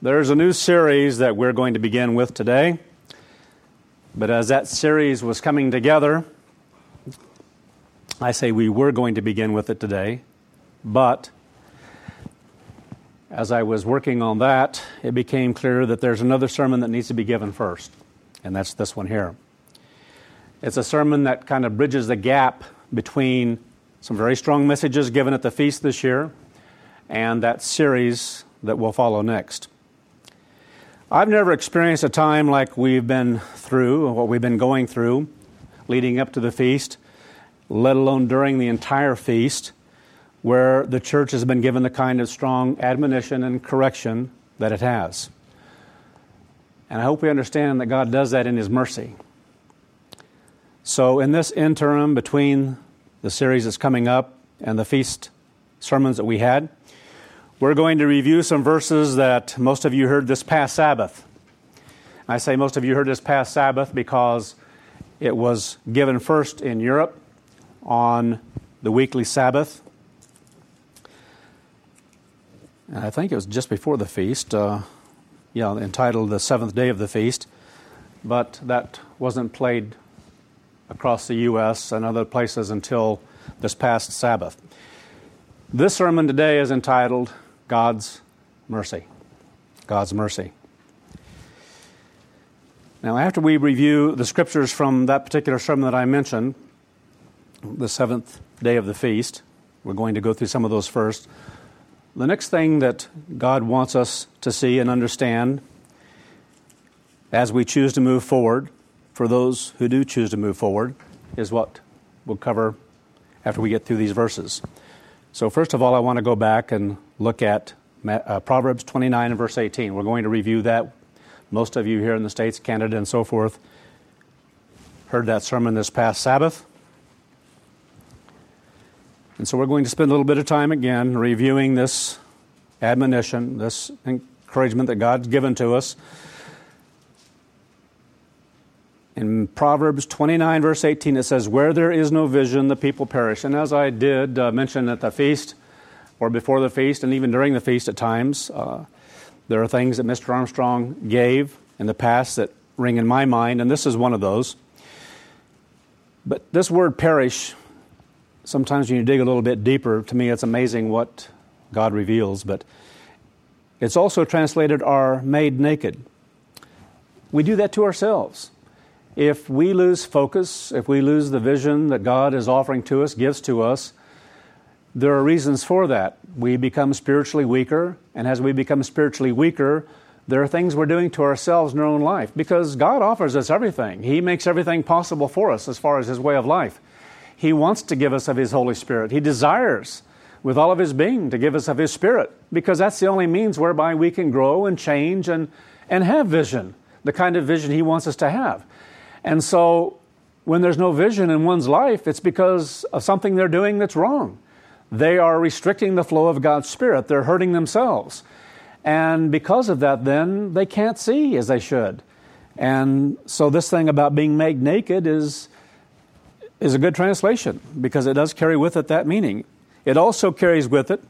There's a new series that we're going to begin with today. But as that series was coming together, I say we were going to begin with it today. But as I was working on that, it became clear that there's another sermon that needs to be given first. And that's this one here. It's a sermon that kind of bridges the gap between some very strong messages given at the feast this year and that series that will follow next. I've never experienced a time like we've been through, or what we've been going through, leading up to the feast, let alone during the entire feast, where the church has been given the kind of strong admonition and correction that it has. And I hope we understand that God does that in His mercy. So in this interim between the series that's coming up and the feast sermons that we had, we're going to review some verses that most of you heard this past Sabbath. I say most of you heard this past Sabbath because it was given first in Europe on the weekly Sabbath. And I think it was just before the feast, entitled The Seventh Day of the Feast. But that wasn't played across the U.S. and other places until this past Sabbath. This sermon today is entitled God's Mercy. God's Mercy. Now, after we review the scriptures from that particular sermon that I mentioned, the seventh day of the feast, we're going to go through some of those first. The next thing that God wants us to see and understand as we choose to move forward, for those who do choose to move forward, is what we'll cover after we get through these verses. So first of all, I want to go back and look at Proverbs 29 and verse 18. We're going to review that. Most of you here in the States, Canada, and so forth heard that sermon this past Sabbath. And so we're going to spend a little bit of time again reviewing this admonition, this encouragement that God's given to us. In Proverbs 29, verse 18, it says, "Where there is no vision, the people perish." And as I did mention at the feast, or before the feast, and even during the feast at times, there are things that Mr. Armstrong gave in the past that ring in my mind, and this is one of those. But this word perish, sometimes when you dig a little bit deeper, to me it's amazing what God reveals, but it's also translated are made naked. We do that to ourselves. If we lose focus, if we lose the vision that God is offering to us, gives to us, there are reasons for that. We become spiritually weaker, and as we become spiritually weaker, there are things we're doing to ourselves in our own life, because God offers us everything. He makes everything possible for us as far as His way of life. He wants to give us of His Holy Spirit. He desires with all of His being to give us of His Spirit, because that's the only means whereby we can grow and change and have vision, the kind of vision He wants us to have. And so when there's no vision in one's life, it's because of something they're doing that's wrong. They are restricting the flow of God's Spirit. They're hurting themselves. And because of that, then, they can't see as they should. And so this thing about being made naked is a good translation, because it does carry with it that meaning. It also carries with it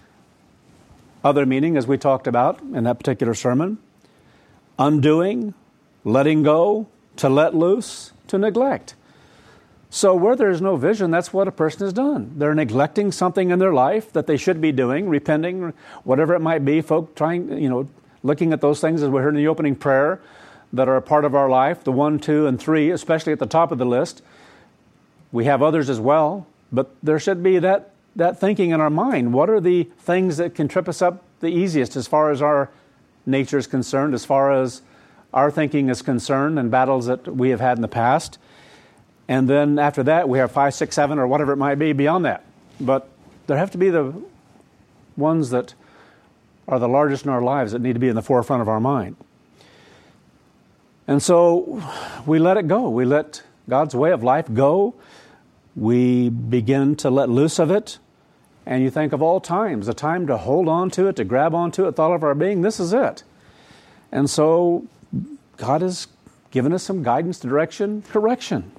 other meaning, as we talked about in that particular sermon: undoing, letting go, to let loose, to neglect. So where there's no vision, that's what a person has done. They're neglecting something in their life that they should be doing, repenting, whatever it might be. Folk looking at those things, as we heard in the opening prayer, that are a part of our life, the 1, 2, and 3, especially at the top of the list. We have others as well, but there should be that thinking in our mind. What are the things that can trip us up the easiest as far as our nature is concerned, as far as our thinking is concerned, and battles that we have had in the past? And then after that, we have 5, 6, 7, or whatever it might be beyond that. But there have to be the ones that are the largest in our lives that need to be in the forefront of our mind. And so we let it go. We let God's way of life go. We begin to let loose of it. And you think of all times, the time to hold on to it, to grab onto it with all of our being, this is it. And so God has given us some guidance, direction, correction.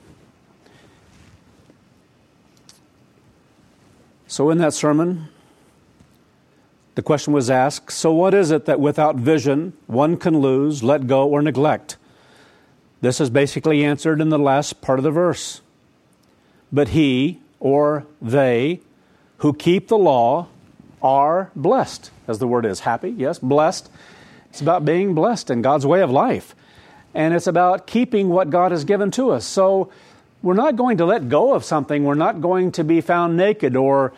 So in that sermon, The question was asked, so what is it that without vision one can lose, let go, or neglect? This is basically answered in the last part of the verse. But he, or they, who keep the law are blessed, as the word is. Happy, yes, blessed. It's about being blessed in God's way of life. And it's about keeping what God has given to us. So we're not going to let go of something. We're not going to be found naked or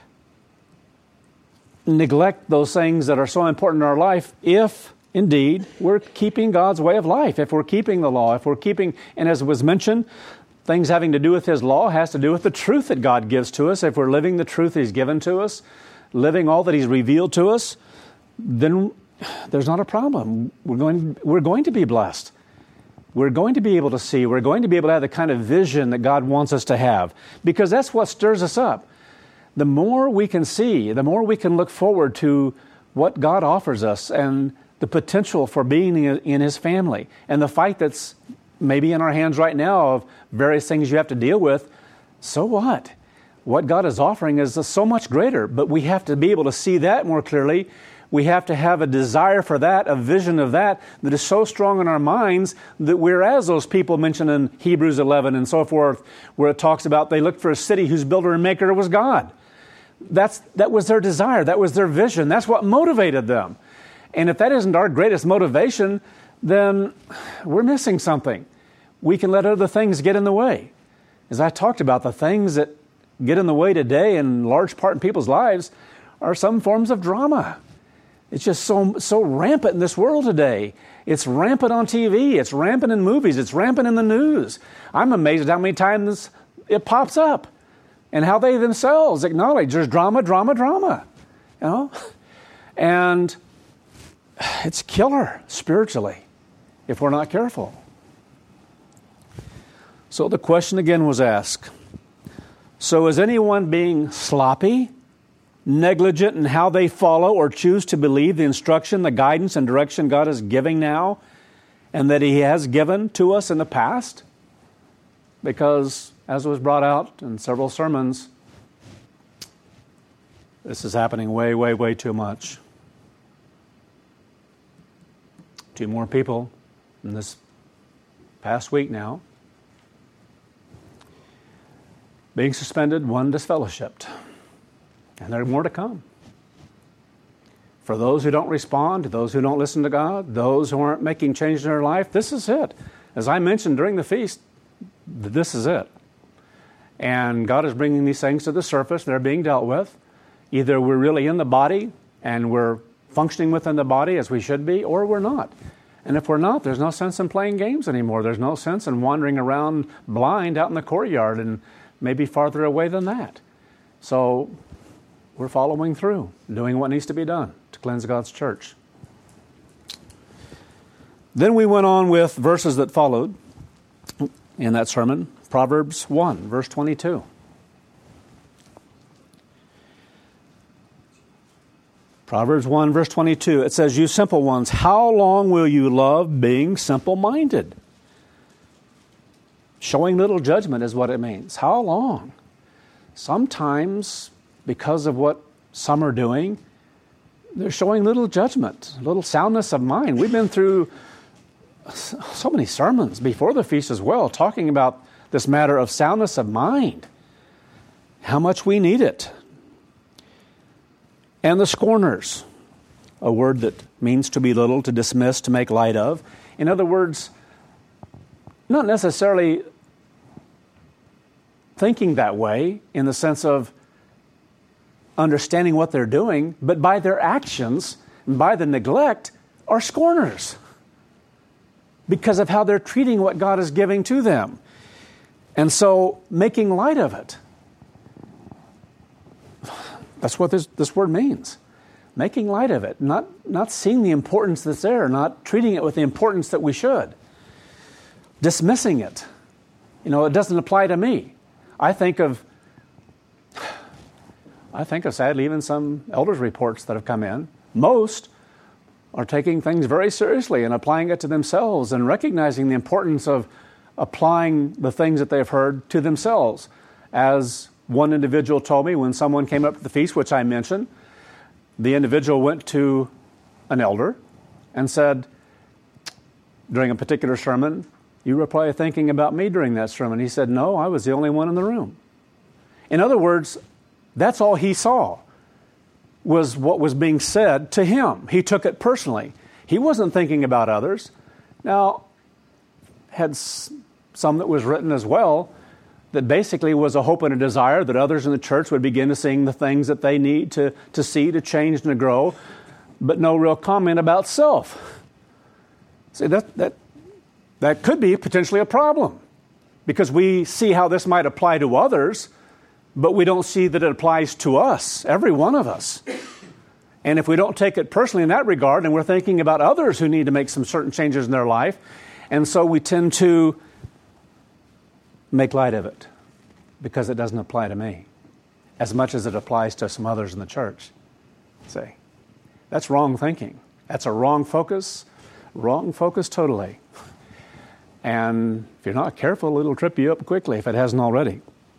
neglect those things that are so important in our life if, indeed, we're keeping God's way of life, if we're keeping the law, if we're keeping, and as was mentioned, things having to do with His law has to do with the truth that God gives to us. If we're living the truth He's given to us, living all that He's revealed to us, then there's not a problem. We're going to be blessed. We're going to be able to see. We're going to be able to have the kind of vision that God wants us to have, because that's what stirs us up. The more we can see, the more we can look forward to what God offers us and the potential for being in His family, and the fight that's maybe in our hands right now of various things you have to deal with. So what? What God is offering is so much greater, but we have to be able to see that more clearly. We have to have a desire for that, a vision of that is so strong in our minds that we're as those people mentioned in Hebrews 11 and so forth, where it talks about they looked for a city whose builder and maker was God. That was their desire. That was their vision. That's what motivated them. And if that isn't our greatest motivation, then we're missing something. We can let other things get in the way. As I talked about, the things that get in the way today in large part in people's lives are some forms of drama. It's just so rampant in this world today. It's rampant on TV. It's rampant in movies. It's rampant in the news. I'm amazed at how many times it pops up and how they themselves acknowledge there's drama. You know? And it's killer spiritually if we're not careful. So the question again was asked, so is anyone being sloppy, negligent in how they follow or choose to believe the instruction, the guidance, and direction God is giving now and that He has given to us in the past? Because, as was brought out in several sermons, this is happening way too much. 2 more people in this past week now being suspended, 1 disfellowshipped. And there are more to come. For those who don't respond, those who don't listen to God, those who aren't making change in their life, this is it. As I mentioned during the feast, this is it. And God is bringing these things to the surface. They're being dealt with. Either we're really in the body and we're functioning within the body as we should be, or we're not. And if we're not, there's no sense in playing games anymore. There's no sense in wandering around blind out in the courtyard and maybe farther away than that. So we're following through, doing what needs to be done to cleanse God's church. Then we went on with verses that followed in that sermon. Proverbs 1, verse 22. Proverbs 1, verse 22. It says, you simple ones, how long will you love being simple-minded? Showing little judgment is what it means. How long? Sometimes, because of what some are doing, they're showing little judgment, little soundness of mind. We've been through so many sermons before the feast as well, talking about this matter of soundness of mind, how much we need it. And the scorners, a word that means to belittle, to dismiss, to make light of. In other words, not necessarily thinking that way in the sense of understanding what they're doing, but by their actions, and by the neglect, are scorners because of how they're treating what God is giving to them. And so, making light of it. That's what this word means. Making light of it. Not seeing the importance that's there, not treating it with the importance that we should. Dismissing it. You know, it doesn't apply to me. I think of sadly even some elders' reports that have come in. Most are taking things very seriously and applying it to themselves and recognizing the importance of applying the things that they've heard to themselves. As one individual told me when someone came up to the feast, which I mentioned, the individual went to an elder and said, during a particular sermon, "You were probably thinking about me during that sermon." He said, "No, I was the only one in the room." In other words, that's all he saw, was what was being said to him. He took it personally. He wasn't thinking about others. Now, had some that was written as well that basically was a hope and a desire that others in the church would begin to sing the things that they need to see, to change, and to grow, but no real comment about self. See, that could be potentially a problem, because we see how this might apply to others, but we don't see that it applies to us, every one of us. And if we don't take it personally in that regard, and we're thinking about others who need to make some certain changes in their life, and so we tend to make light of it because it doesn't apply to me as much as it applies to some others in the church. See, that's wrong thinking. That's a wrong focus totally. And if you're not careful, it'll trip you up quickly if it hasn't already.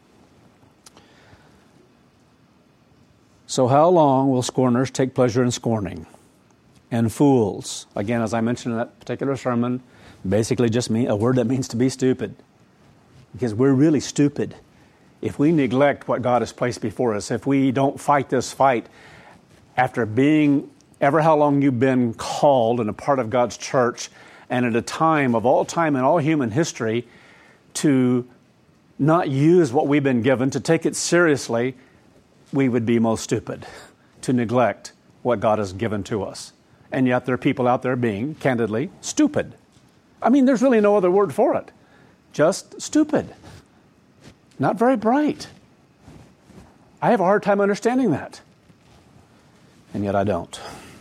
So how long will scorners take pleasure in scorning? And fools, again, as I mentioned in that particular sermon, basically just mean a word that means to be stupid. Because we're really stupid if we neglect what God has placed before us, if we don't fight this fight after being ever how long you've been called and a part of God's church, and at a time of all time in all human history, to not use what we've been given, to take it seriously, we would be most stupid to neglect what God has given to us. And yet there are people out there being, candidly, stupid. I mean, there's really no other word for it. Just stupid. Not very bright. I have a hard time understanding that. And yet I don't.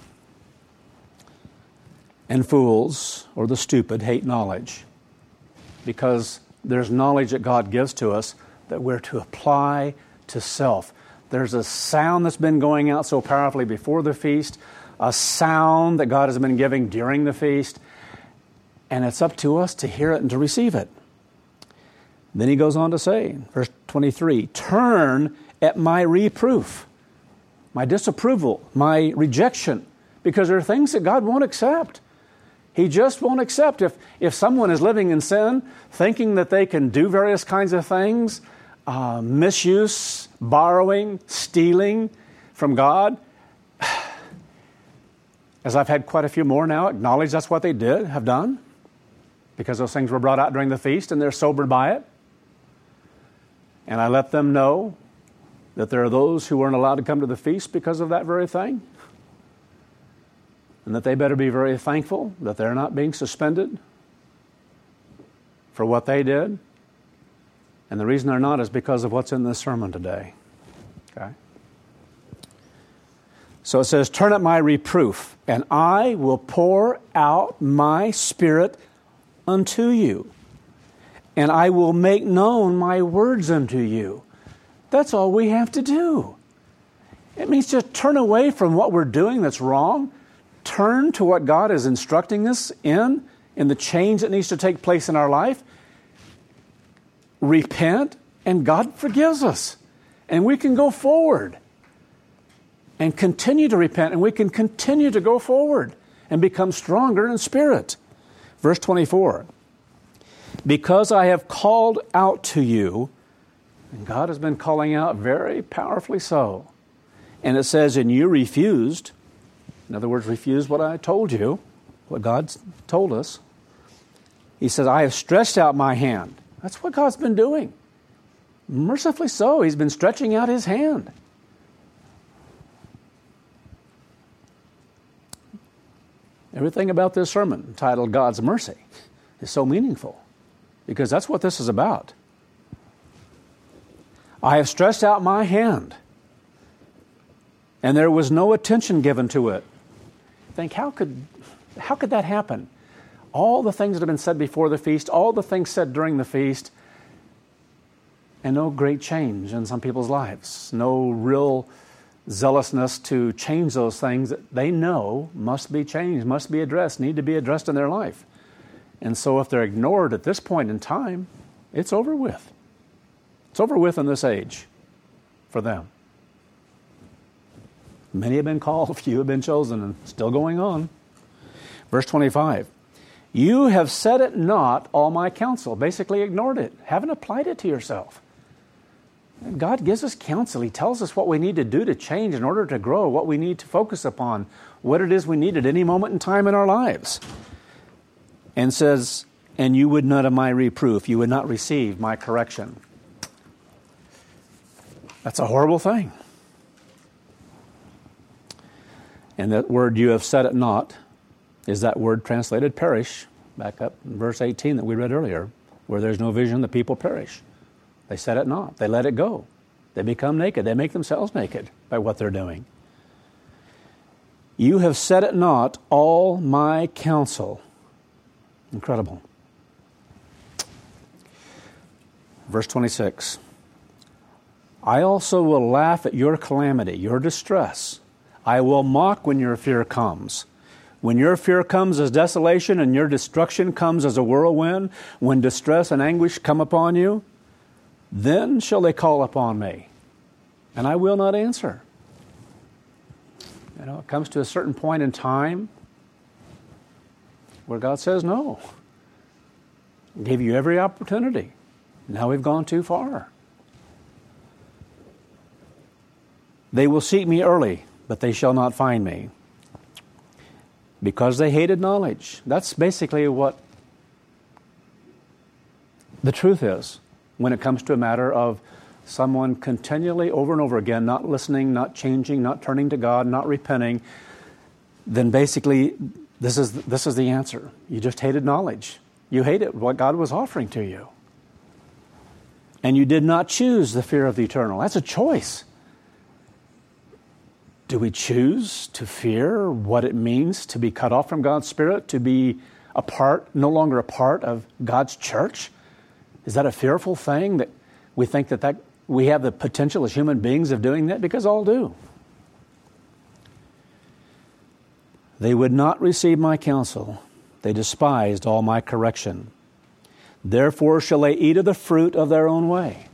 And fools, or the stupid, hate knowledge, because there's knowledge that God gives to us that we're to apply to self. There's a sound that's been going out so powerfully before the feast, a sound that God has been giving during the feast, and it's up to us to hear it and to receive it. Then he goes on to say, verse 23, "Turn at my reproof," my disapproval, my rejection, because there are things that God won't accept. He just won't accept. If someone is living in sin, thinking that they can do various kinds of things, misuse, borrowing, stealing from God, as I've had quite a few more now acknowledge that's what they have done, because those things were brought out during the feast and they're sobered by it. And I let them know that there are those who weren't allowed to come to the feast because of that very thing, and that they better be very thankful that they're not being suspended for what they did. And the reason they're not is because of what's in this sermon today. Okay? So it says, "Turn at my reproof, and I will pour out my Spirit unto you, and I will make known my words unto you." That's all we have to do. It means just turn away from what we're doing that's wrong. Turn to what God is instructing us in the change that needs to take place in our life. Repent, and God forgives us. And we can go forward and continue to repent, and we can continue to go forward and become stronger in spirit. Verse 24, "Because I have called out to you," and God has been calling out very powerfully so. And it says, "And you refused," in other words, refused what I told you, what God told us. He says, "I have stretched out my hand." That's what God's been doing. Mercifully so, He's been stretching out His hand. Everything about this sermon, entitled God's Mercy, is so meaningful, because that's what this is about. "I have stretched out my hand, and there was no attention given to it." Think, how could that happen? All the things that have been said before the feast, all the things said during the feast, and no great change in some people's lives. No real zealousness to change those things that they know must be changed, must be addressed, need to be addressed in their life. And so if they're ignored at this point in time, it's over with. It's over with in this age for them. Many have been called, few have been chosen, and still going on. Verse 25. You have set at naught all my counsel. Basically ignored it. Haven't applied it to yourself. God gives us counsel. He tells us what we need to do to change in order to grow, what we need to focus upon, what it is we need at any moment in time in our lives. And says, and you would not have my reproof. You would not receive my correction. That's a horrible thing. And that word you have set at naught is that word translated perish, back up in verse 18 that we read earlier. Where there's no vision, the people perish. They set it not. They let it go. They become naked. They make themselves naked by what they're doing. You have set at naught all my counsel. Incredible. Verse 26. I also will laugh at your calamity, your distress. I will mock when your fear comes. When your fear comes as desolation and your destruction comes as a whirlwind, when distress and anguish come upon you, then shall they call upon me, and I will not answer. You know, it comes to a certain point in time where God says, no. I gave you every opportunity. Now we've gone too far. They will seek me early, but they shall not find me, because they hated knowledge. That's basically what the truth is when it comes to a matter of someone continually over and over again not listening, not changing, not turning to God, not repenting. Then basically this is the answer. You just hated knowledge. You hated what God was offering to you. And you did not choose the fear of the eternal. That's a choice. Do we choose to fear what it means to be cut off from God's Spirit, to be no longer a part of God's church? Is that a fearful thing that we think that we have the potential as human beings of doing that? Because all do. They would not receive my counsel. They despised all my correction. Therefore shall they eat of the fruit of their own way.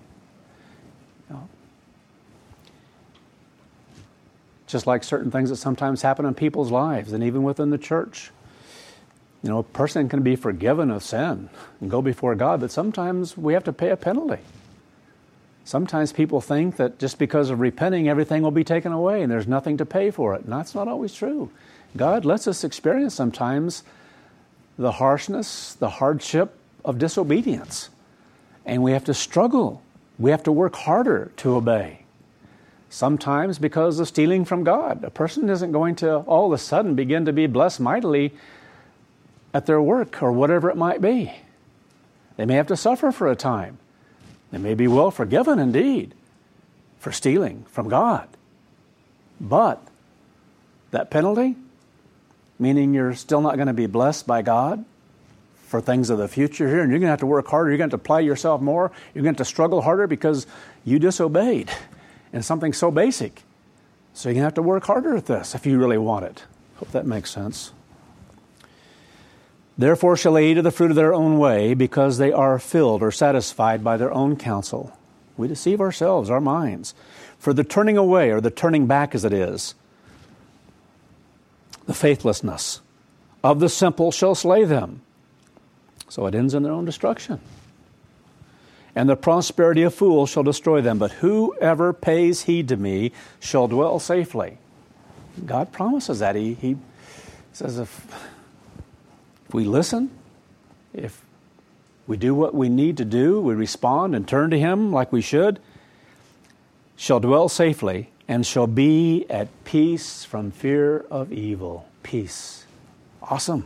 Just like certain things that sometimes happen in people's lives and even within the church. You know, a person can be forgiven of sin and go before God, but sometimes we have to pay a penalty. Sometimes people think that just because of repenting, everything will be taken away and there's nothing to pay for it. And that's not always true. God lets us experience sometimes the harshness, the hardship of disobedience. And we have to struggle. We have to work harder to obey. Sometimes because of stealing from God. A person isn't going to all of a sudden begin to be blessed mightily at their work or whatever it might be. They may have to suffer for a time. They may be well forgiven indeed for stealing from God. But that penalty, meaning you're still not going to be blessed by God for things of the future here, and you're going to have to work harder, you're going to have to apply yourself more, you're going to have to struggle harder because you disobeyed in something so basic. So you're going to have to work harder at this if you really want it. Hope that makes sense. Therefore shall they eat of the fruit of their own way, because they are filled or satisfied by their own counsel. We deceive ourselves, our minds. For the turning away, or the turning back as it is, the faithlessness of the simple shall slay them. So it ends in their own destruction. And the prosperity of fools shall destroy them. But whoever pays heed to me shall dwell safely. God promises that. He says if we listen, if we do what we need to do, we respond and turn to Him like we should, shall dwell safely and shall be at peace from fear of evil. Peace. Awesome.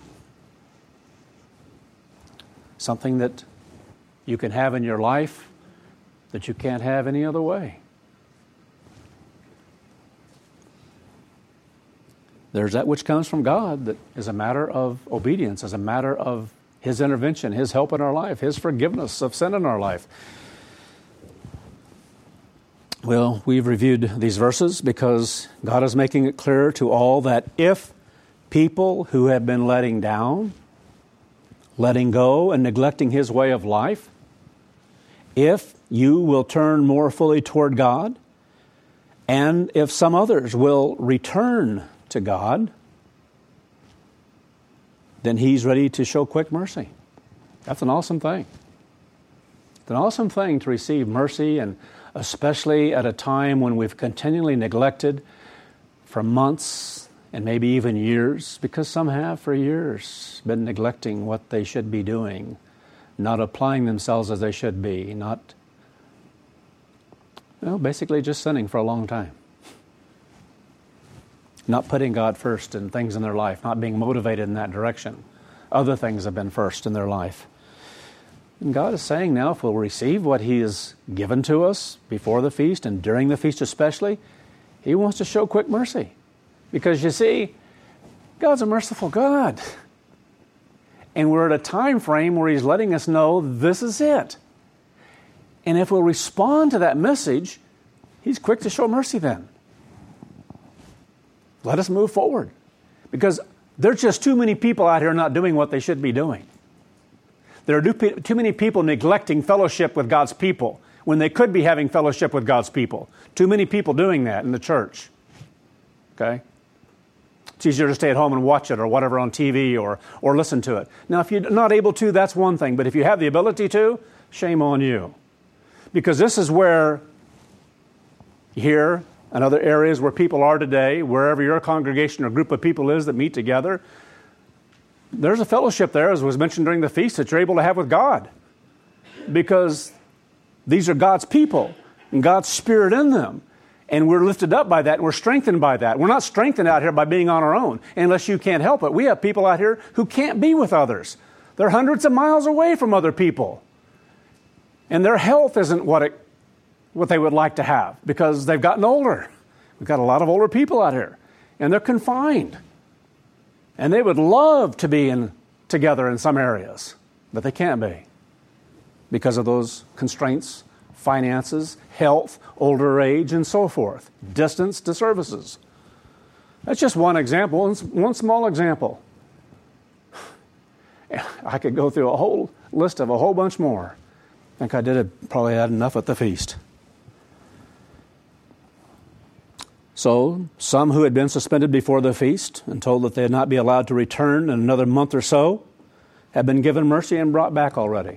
Something that you can have in your life that you can't have any other way. There's that which comes from God that is a matter of obedience, as a matter of His intervention, His help in our life, His forgiveness of sin in our life. Well, we've reviewed these verses because God is making it clear to all that if people who have been letting down, letting go, and neglecting His way of life, if you will turn more fully toward God And if some others will return to God, then He's ready to show quick mercy. That's an awesome thing. It's an awesome thing to receive mercy, and especially at a time when we've continually neglected for months and maybe even years, because some have for years been neglecting what they should be doing, not applying themselves as they should be, basically just sinning for a long time. Not putting God first in things in their life, not being motivated in that direction. Other things have been first in their life. And God is saying now, if we'll receive what He has given to us before the feast and during the feast especially, He wants to show quick mercy. Because you see, God's a merciful God. And we're at a time frame where He's letting us know this is it. And if we'll respond to that message, He's quick to show mercy then. Let us move forward. Because there's just too many people out here not doing what they should be doing. There are too many people neglecting fellowship with God's people when they could be having fellowship with God's people. Too many people doing that in the church. Okay? It's easier to stay at home and watch it or whatever on TV or listen to it. Now, if you're not able to, that's one thing. But if you have the ability to, shame on you. Because this is where here and other areas where people are today, wherever your congregation or group of people is that meet together, there's a fellowship there, as was mentioned during the feast, that you're able to have with God. Because these are God's people and God's Spirit in them. And we're lifted up by that, and we're strengthened by that. We're not strengthened out here by being on our own, unless you can't help it. We have people out here who can't be with others. They're hundreds of miles away from other people. And their health isn't what they would like to have, because they've gotten older. We've got a lot of older people out here, and they're confined. And they would love to be together in some areas, but they can't be because of those constraints, finances, health, older age, and so forth. Distance to services. That's just one example, one small example. I could go through a whole list of a whole bunch more. I think I probably had enough at the feast. So, some who had been suspended before the feast and told that they would not be allowed to return in another month or so have been given mercy and brought back already.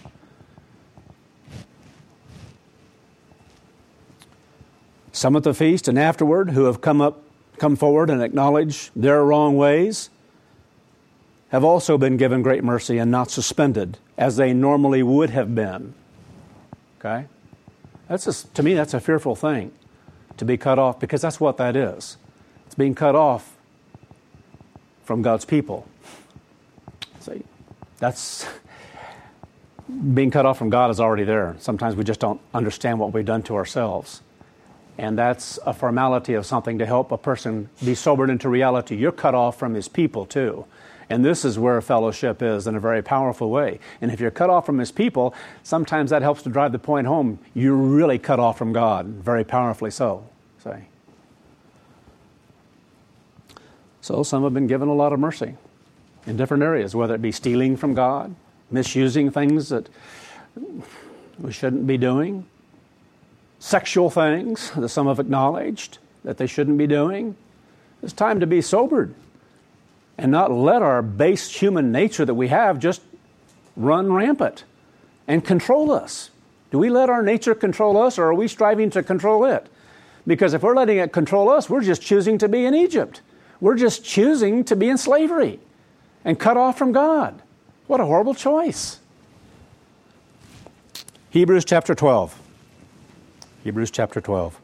Some at the feast and afterward who have come forward and acknowledged their wrong ways have also been given great mercy and not suspended as they normally would have been. Okay? To me, that's a fearful thing, to be cut off, because that's what that is. It's being cut off from God's people. See, that's being cut off from God is already there. Sometimes we just don't understand what we've done to ourselves. And that's a formality of something to help a person be sobered into reality. You're cut off from His people too. And this is where fellowship is in a very powerful way. And if you're cut off from His people, sometimes that helps to drive the point home. You're really cut off from God, very powerfully so. Say. So some have been given a lot of mercy in different areas, whether it be stealing from God, misusing things that we shouldn't be doing, sexual things that some have acknowledged that they shouldn't be doing. It's time to be sobered and not let our base human nature that we have just run rampant and control us. Do we let our nature control us, or are we striving to control it? Because if we're letting it control us, we're just choosing to be in Egypt. We're just choosing to be in slavery and cut off from God. What a horrible choice. Hebrews chapter 12. Hebrews chapter 12.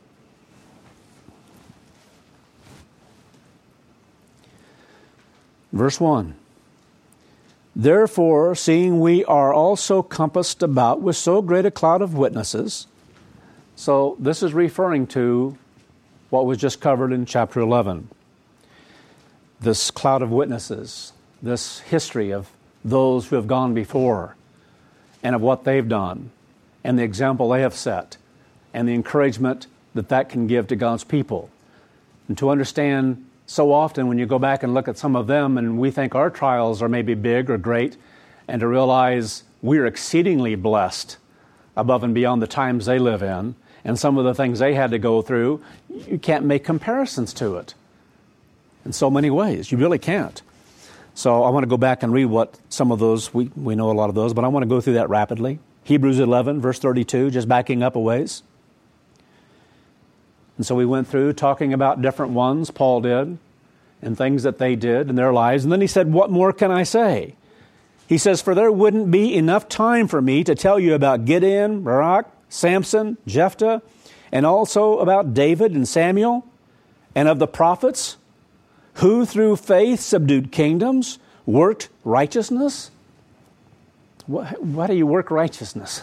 Verse 1. Therefore, seeing we are also compassed about with so great a cloud of witnesses. So this is referring to what was just covered in chapter 11. This cloud of witnesses, this history of those who have gone before and of what they've done and the example they have set and the encouragement that can give to God's people. And to understand, so often when you go back and look at some of them and we think our trials are maybe big or great, and to realize we're exceedingly blessed above and beyond the times they live in, and some of the things they had to go through, you can't make comparisons to it in so many ways. You really can't. So I want to go back and read what some of those, we know a lot of those, but I want to go through that rapidly. Hebrews 11, verse 32, just backing up a ways. And so we went through talking about different ones, Paul did, and things that they did in their lives. And then he said, what more can I say? He says, for there wouldn't be enough time for me to tell you about Gideon, Barak, Samson, Jephthah, and also about David and Samuel, and of the prophets, who through faith subdued kingdoms, worked righteousness. Why do you work righteousness?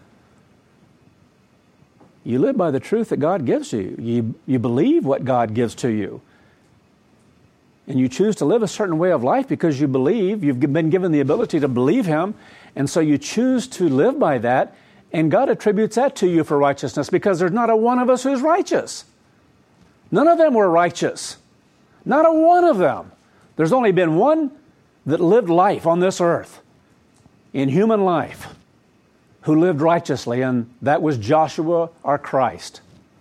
You live by the truth that God gives you. You believe what God gives to you. And you choose to live a certain way of life because you believe. You've been given the ability to believe Him. And so you choose to live by that. And God attributes that to you for righteousness because there's not a one of us who's righteous. None of them were righteous. Not a one of them. There's only been one that lived life on this earth, in human life, who lived righteously, and that was Joshua, our Christ.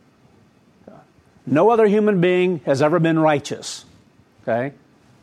No other human being has ever been righteous. Okay?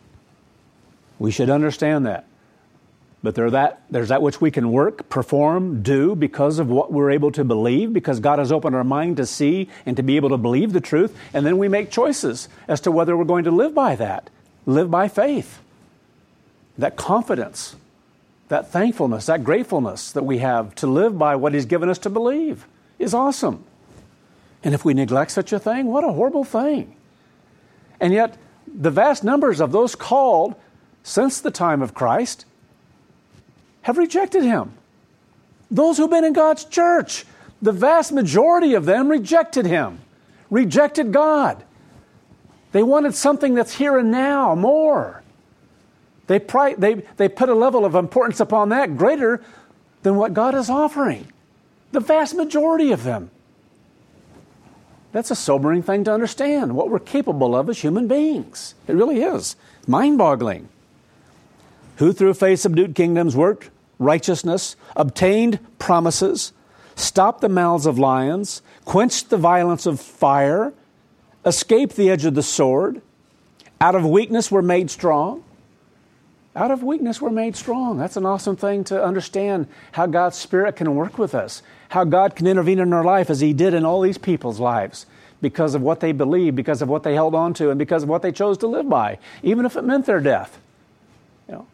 We should understand that. But there's that which we can work, perform, do because of what we're able to believe, because God has opened our mind to see and to be able to believe the truth, and then we make choices as to whether we're going to live by that, live by faith. That confidence, that thankfulness, that gratefulness that we have to live by what He's given us to believe is awesome. And if we neglect such a thing, what a horrible thing. And yet, the vast numbers of those called since the time of Christ have rejected Him. Those who've been in God's church, the vast majority of them rejected Him, rejected God. They wanted something that's here and now, more. They put a level of importance upon that greater than what God is offering. The vast majority of them. That's a sobering thing to understand, what we're capable of as human beings. It really is. Mind-boggling. Who through faith subdued kingdoms, worked righteousness, obtained promises, stopped the mouths of lions, quenched the violence of fire, escaped the edge of the sword, out of weakness were made strong. Out of weakness we're made strong. That's an awesome thing to understand, how God's Spirit can work with us, how God can intervene in our life as He did in all these people's lives because of what they believed, because of what they held on to, and because of what they chose to live by, even if it meant their death. You know,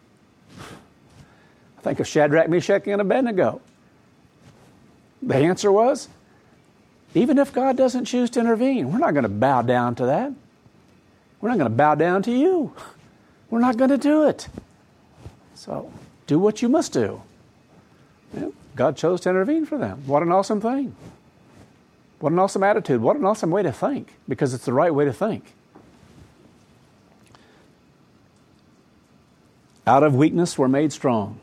think of Shadrach, Meshach, and Abednego. The answer was, even if God doesn't choose to intervene, we're not going to bow down to that. We're not going to bow down to you. We're not going to do it. So, do what you must do. Yeah, God chose to intervene for them. What an awesome thing. What an awesome attitude. What an awesome way to think, because it's the right way to think. Out of weakness we're made strong.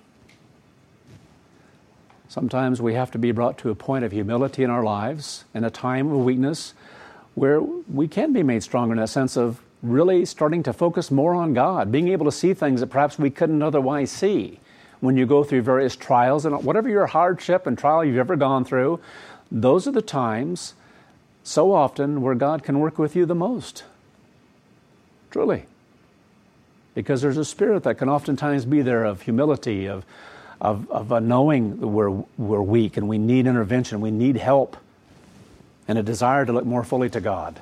Sometimes we have to be brought to a point of humility in our lives, in a time of weakness, where we can be made stronger in that sense of really starting to focus more on God, being able to see things that perhaps we couldn't otherwise see when you go through various trials. And whatever your hardship and trial you've ever gone through, those are the times, so often, where God can work with you the most. Truly. Because there's a spirit that can oftentimes be there of humility, of knowing that we're weak and we need intervention, we need help, and a desire to look more fully to God.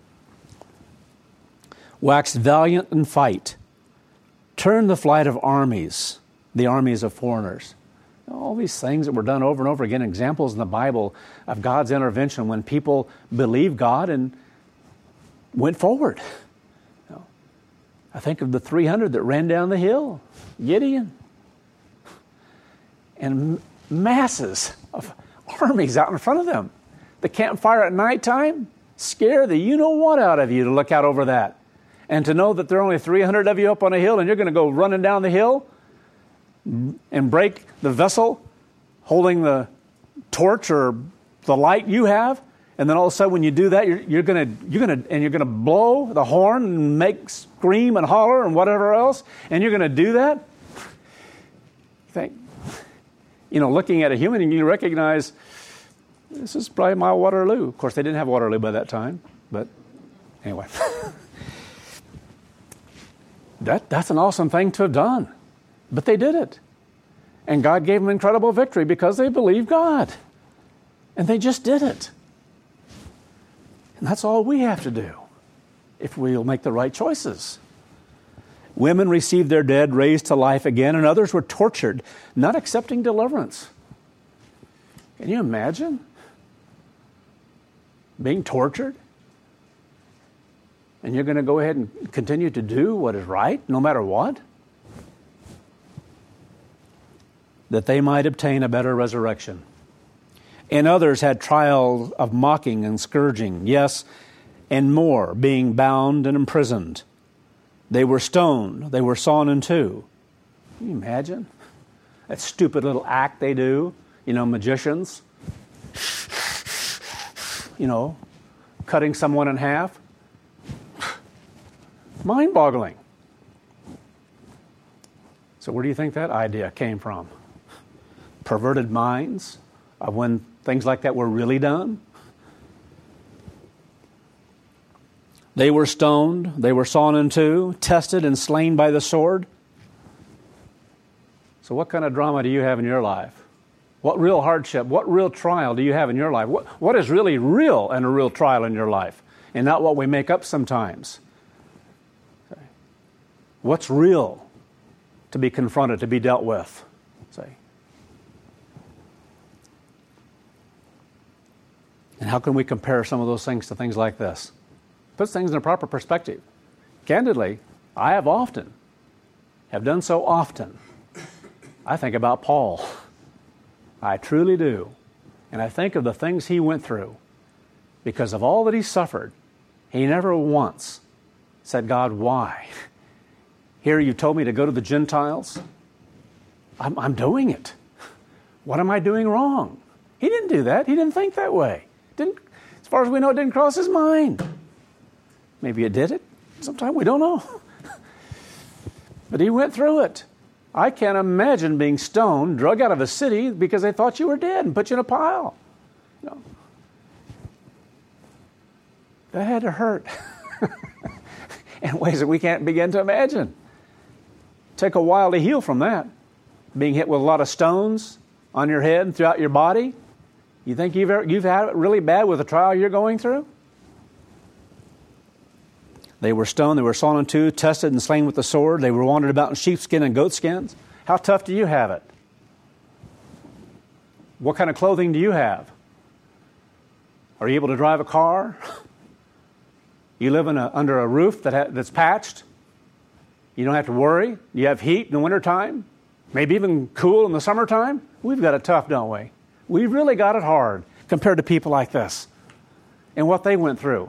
Waxed valiant in fight, turned the flight of armies, the armies of foreigners. All these things that were done over and over again, examples in the Bible of God's intervention when people believed God and went forward. I think of the 300 that ran down the hill, Gideon, and masses of armies out in front of them. The campfire at nighttime scare the you-know-what out of you to look out over that. And to know that there are only 300 of you up on a hill and you're going to go running down the hill and break the vessel holding the torch or the light you have, and then all of a sudden when you do that, you're going to blow the horn and make scream and holler and whatever else, and you're going to do that. You think, looking at a human, and you recognize This is probably my Waterloo. Of course, they didn't have Waterloo by that time, but anyway. That's an awesome thing to have done. But they did it. And God gave them incredible victory because they believed God. And they just did it. And that's all we have to do if we'll make the right choices. Women received their dead raised to life again, and others were tortured, not accepting deliverance. Can you imagine being tortured? And you're going to go ahead and continue to do what is right, no matter what? That they might obtain a better resurrection. And others had trials of mocking and scourging, yes, and more, being bound and imprisoned. They were stoned. They were sawn in two. Can you imagine? That stupid little act they do, magicians. Cutting someone in half. Mind-boggling. So where do you think that idea came from? Perverted minds of when things like that were really done? They were stoned, they were sawn in two, tested and slain by the sword. So what kind of drama do you have in your life? What real hardship, what real trial do you have in your life? What is really real and a real trial in your life? And not what we make up sometimes. Okay. What's real to be confronted, to be dealt with? Say. And how can we compare some of those things to things like this? Puts things in a proper perspective. Candidly, I have done so often. I think about Paul. I truly do. And I think of the things he went through. Because of all that he suffered, he never once said, God, why? Here you told me to go to the Gentiles. I'm doing it. What am I doing wrong? He didn't do that. He didn't think that way. As far as we know, it didn't cross his mind. Maybe it did it. Sometimes we don't know. But he went through it. I can't imagine being stoned, drug out of a city because they thought you were dead and put you in a pile. That had to hurt in ways that we can't begin to imagine. Take a while to heal from that. Being hit with a lot of stones on your head and throughout your body. You think you've had it really bad with the trial you're going through? They were stoned, they were sawn in two, tested and slain with the sword. They were wandered about in sheepskin and goatskins. How tough do you have it? What kind of clothing do you have? Are you able to drive a car? You live under a roof that's patched? You don't have to worry? You have heat in the wintertime? Maybe even cool in the summertime? We've got it tough, don't we? We've really got it hard compared to people like this and what they went through.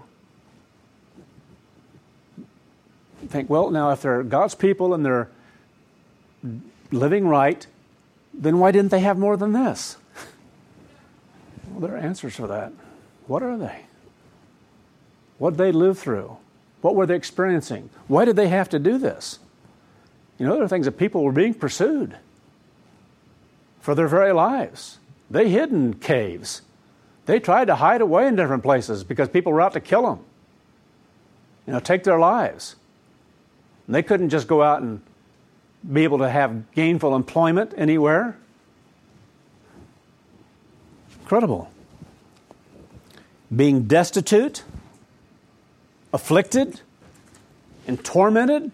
Think, well, now if they're God's people and they're living right, then why didn't they have more than this? Well, there are answers for that. What are they? What did they live through? What were they experiencing? Why did they have to do this? There are things that people were being pursued for their very lives. They hid in caves. They tried to hide away in different places because people were out to kill them. Take their lives. And they couldn't just go out and be able to have gainful employment anywhere. Incredible. Being destitute, afflicted, and tormented.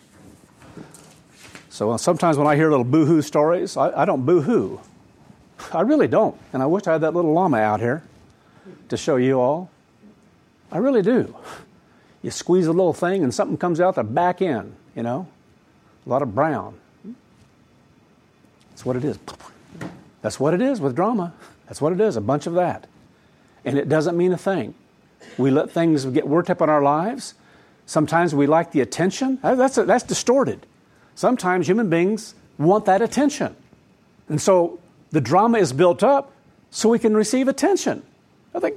So sometimes when I hear little boo-hoo stories, I don't boo-hoo. I really don't. And I wish I had that little llama out here to show you all. I really do. You squeeze a little thing and something comes out the back end, a lot of brown. That's what it is. That's what it is with drama. That's what it is, a bunch of that. And it doesn't mean a thing. We let things get worked up in our lives. Sometimes we like the attention. That's distorted. Sometimes human beings want that attention. And so the drama is built up so we can receive attention. I think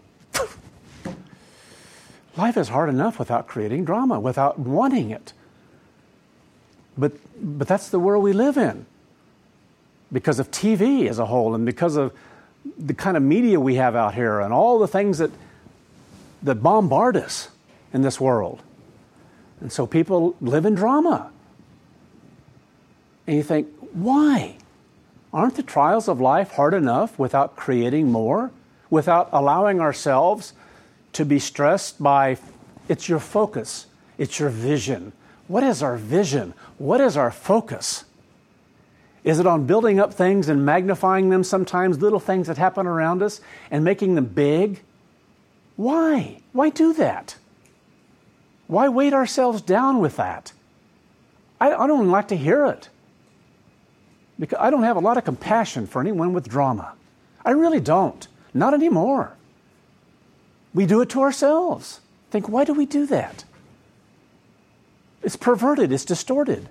life is hard enough without creating drama, without wanting it. But that's the world we live in. Because of TV as a whole and because of the kind of media we have out here and all the things that bombard us in this world. And so people live in drama. And you think, why? Aren't the trials of life hard enough without creating more? Without allowing ourselves to be stressed by, it's your focus, it's your vision. What is our vision? What is our focus? Is it on building up things and magnifying them sometimes, little things that happen around us, and making them big? Why? Why do that? Why weight ourselves down with that? I don't like to hear it. Because I don't have a lot of compassion for anyone with drama. I really don't. Not anymore. We do it to ourselves. Think, why do we do that? It's perverted. It's distorted.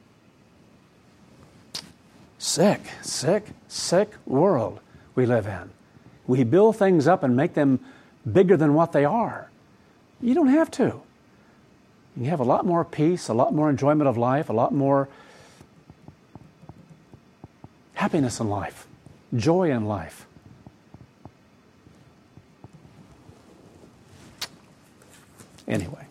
Sick world we live in. We build things up and make them bigger than what they are. You don't have to. You have a lot more peace, a lot more enjoyment of life, a lot more happiness in life, joy in life. Anyway.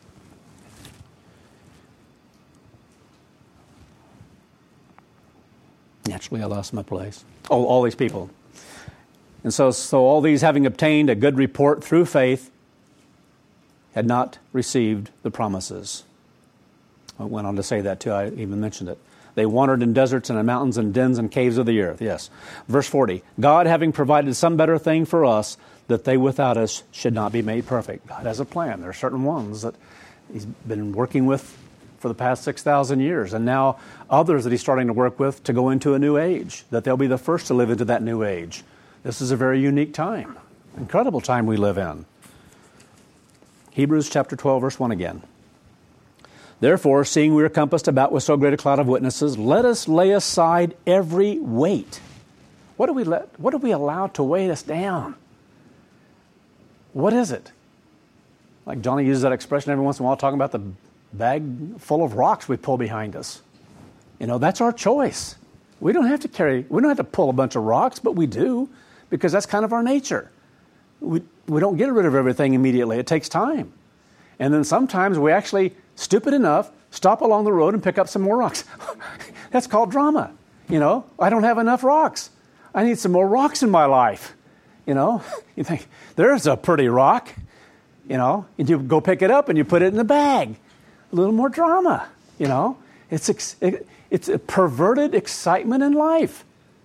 Naturally, I lost my place. Oh, all these people. And so all these, having obtained a good report through faith, had not received the promises. I went on to say that too. I even mentioned it. They wandered in deserts and in mountains and dens and caves of the earth. Yes. Verse 40. God having provided some better thing for us, that they without us should not be made perfect. God has a plan. There are certain ones that He's been working with for the past 6,000 years. And now others that He's starting to work with to go into a new age, that they'll be the first to live into that new age. This is a very unique time. Incredible time we live in. Hebrews chapter 12, verse 1 again. Therefore, seeing we are compassed about with so great a cloud of witnesses, let us lay aside every weight. What do we allow to weigh us down? What is it? Like Johnny uses that expression every once in a while, talking about the bag full of rocks we pull behind us. You know, that's our choice. We don't have to pull a bunch of rocks, but we do, because that's kind of our nature. We don't get rid of everything immediately. It takes time. And then sometimes we actually, stupid enough, stop along the road and pick up some more rocks. That's called drama. You know, I don't have enough rocks. I need some more rocks in my life. You know, you think, there's a pretty rock. You know, and you go pick it up and you put it in the bag. A little more drama, you know. It's a perverted excitement in life.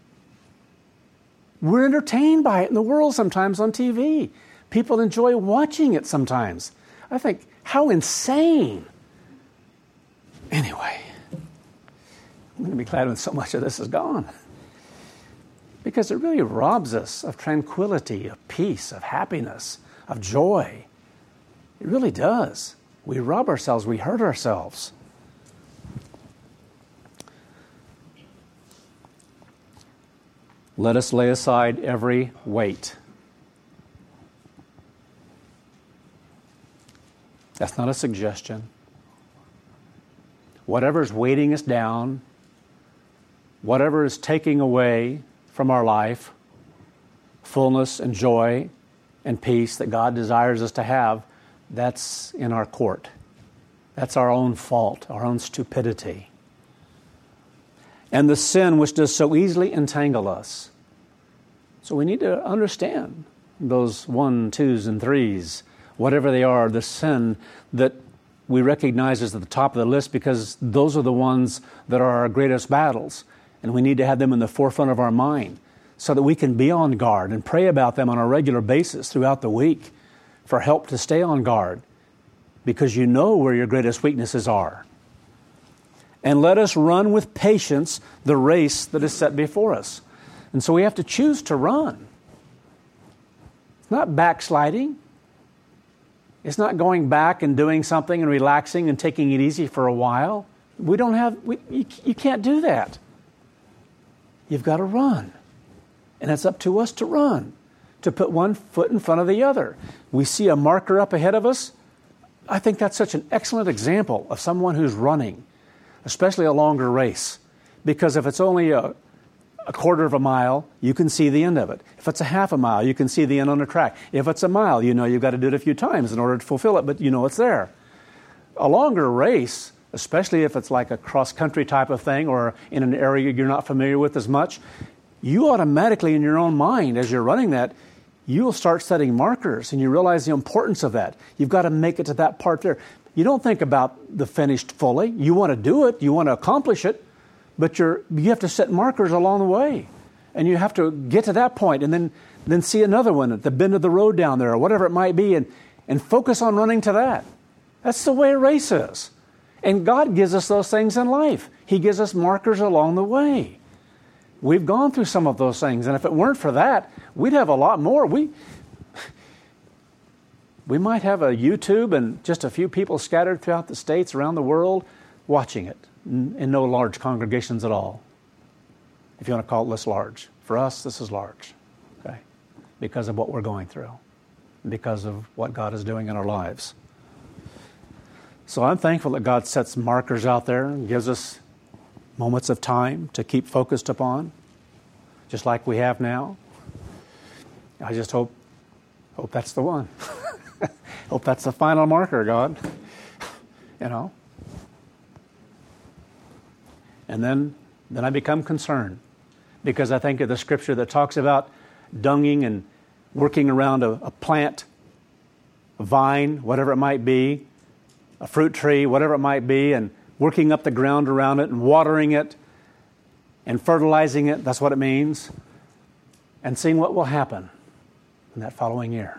We're entertained by it in the world sometimes on TV. People enjoy watching it sometimes. I think, how insane. Anyway, I'm going to be glad when so much of this is gone. Because it really robs us of tranquility, of peace, of happiness, of joy. It really does. We rob ourselves, we hurt ourselves. Let us lay aside every weight. That's not a suggestion. Whatever is weighting us down, whatever is taking away from our life fullness and joy and peace that God desires us to have, that's in our court. That's our own fault, our own stupidity. And the sin which does so easily entangle us. So we need to understand those 1, 2s, and 3s, whatever they are, the sin that we recognize as at the top of the list, because those are the ones that are our greatest battles. And we need to have them in the forefront of our mind so that we can be on guard and pray about them on a regular basis throughout the week for help to stay on guard, because you know where your greatest weaknesses are. And let us run with patience the race that is set before us. And so we have to choose to run. It's not backsliding. It's not going back and doing something and relaxing and taking it easy for a while. You can't do that. You've got to run. And it's up to us to run, to put one foot in front of the other. We see a marker up ahead of us. I think that's such an excellent example of someone who's running, especially a longer race. Because if it's only a a quarter of a mile, you can see the end of it. If it's a half a mile, you can see the end on the track. If it's a mile, you know you've got to do it a few times in order to fulfill it, but you know it's there. A longer race, especially if it's like a cross-country type of thing or in an area you're not familiar with as much, you automatically in your own mind, as you're running that, you'll start setting markers and you realize the importance of that. You've got to make it to that part there. You don't think about the finished fully. You want to do it, you want to accomplish it, but you have to set markers along the way. And you have to get to that point and then see another one at the bend of the road down there or whatever it might be and focus on running to that. That's the way a race is. And God gives us those things in life. He gives us markers along the way. We've gone through some of those things, and if it weren't for that, we'd have a lot more. We might have a YouTube and just a few people scattered throughout the states, around the world, watching it, and no large congregations at all. If you want to call it less large. For us, this is large, okay? Because of what we're going through, because of what God is doing in our lives. So I'm thankful that God sets markers out there and gives us moments of time to keep focused upon, just like we have now. I just hope that's the one. Hope that's the final marker, God. You know. And then I become concerned because I think of the scripture that talks about dunging and working around a plant, a vine, whatever it might be, a fruit tree, whatever it might be, and working up the ground around it and watering it and fertilizing it. That's what it means. And seeing what will happen in that following year.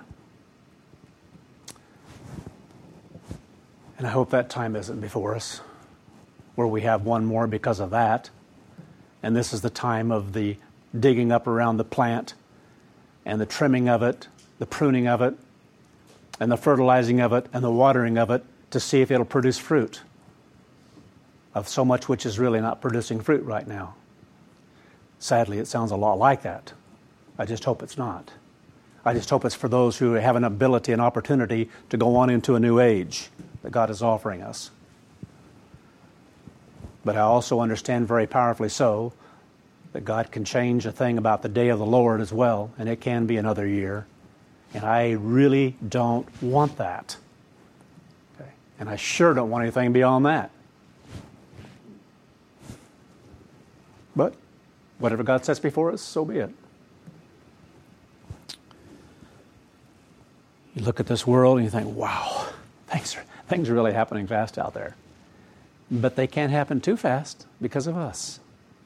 And I hope that time isn't before us, where we have one more because of that. And this is the time of the digging up around the plant and the trimming of it, the pruning of it, and the fertilizing of it, and the watering of it to see if it'll produce fruit of so much which is really not producing fruit right now. Sadly, it sounds a lot like that. I just hope it's not. I just hope it's for those who have an ability and opportunity to go on into a new age that God is offering us. But I also understand very powerfully so that God can change a thing about the day of the Lord as well, and it can be another year. And I really don't want that. Okay? And I sure don't want anything beyond that. But whatever God sets before us, so be it. You look at this world and you think, wow, things are really happening fast out there. But they can't happen too fast because of us.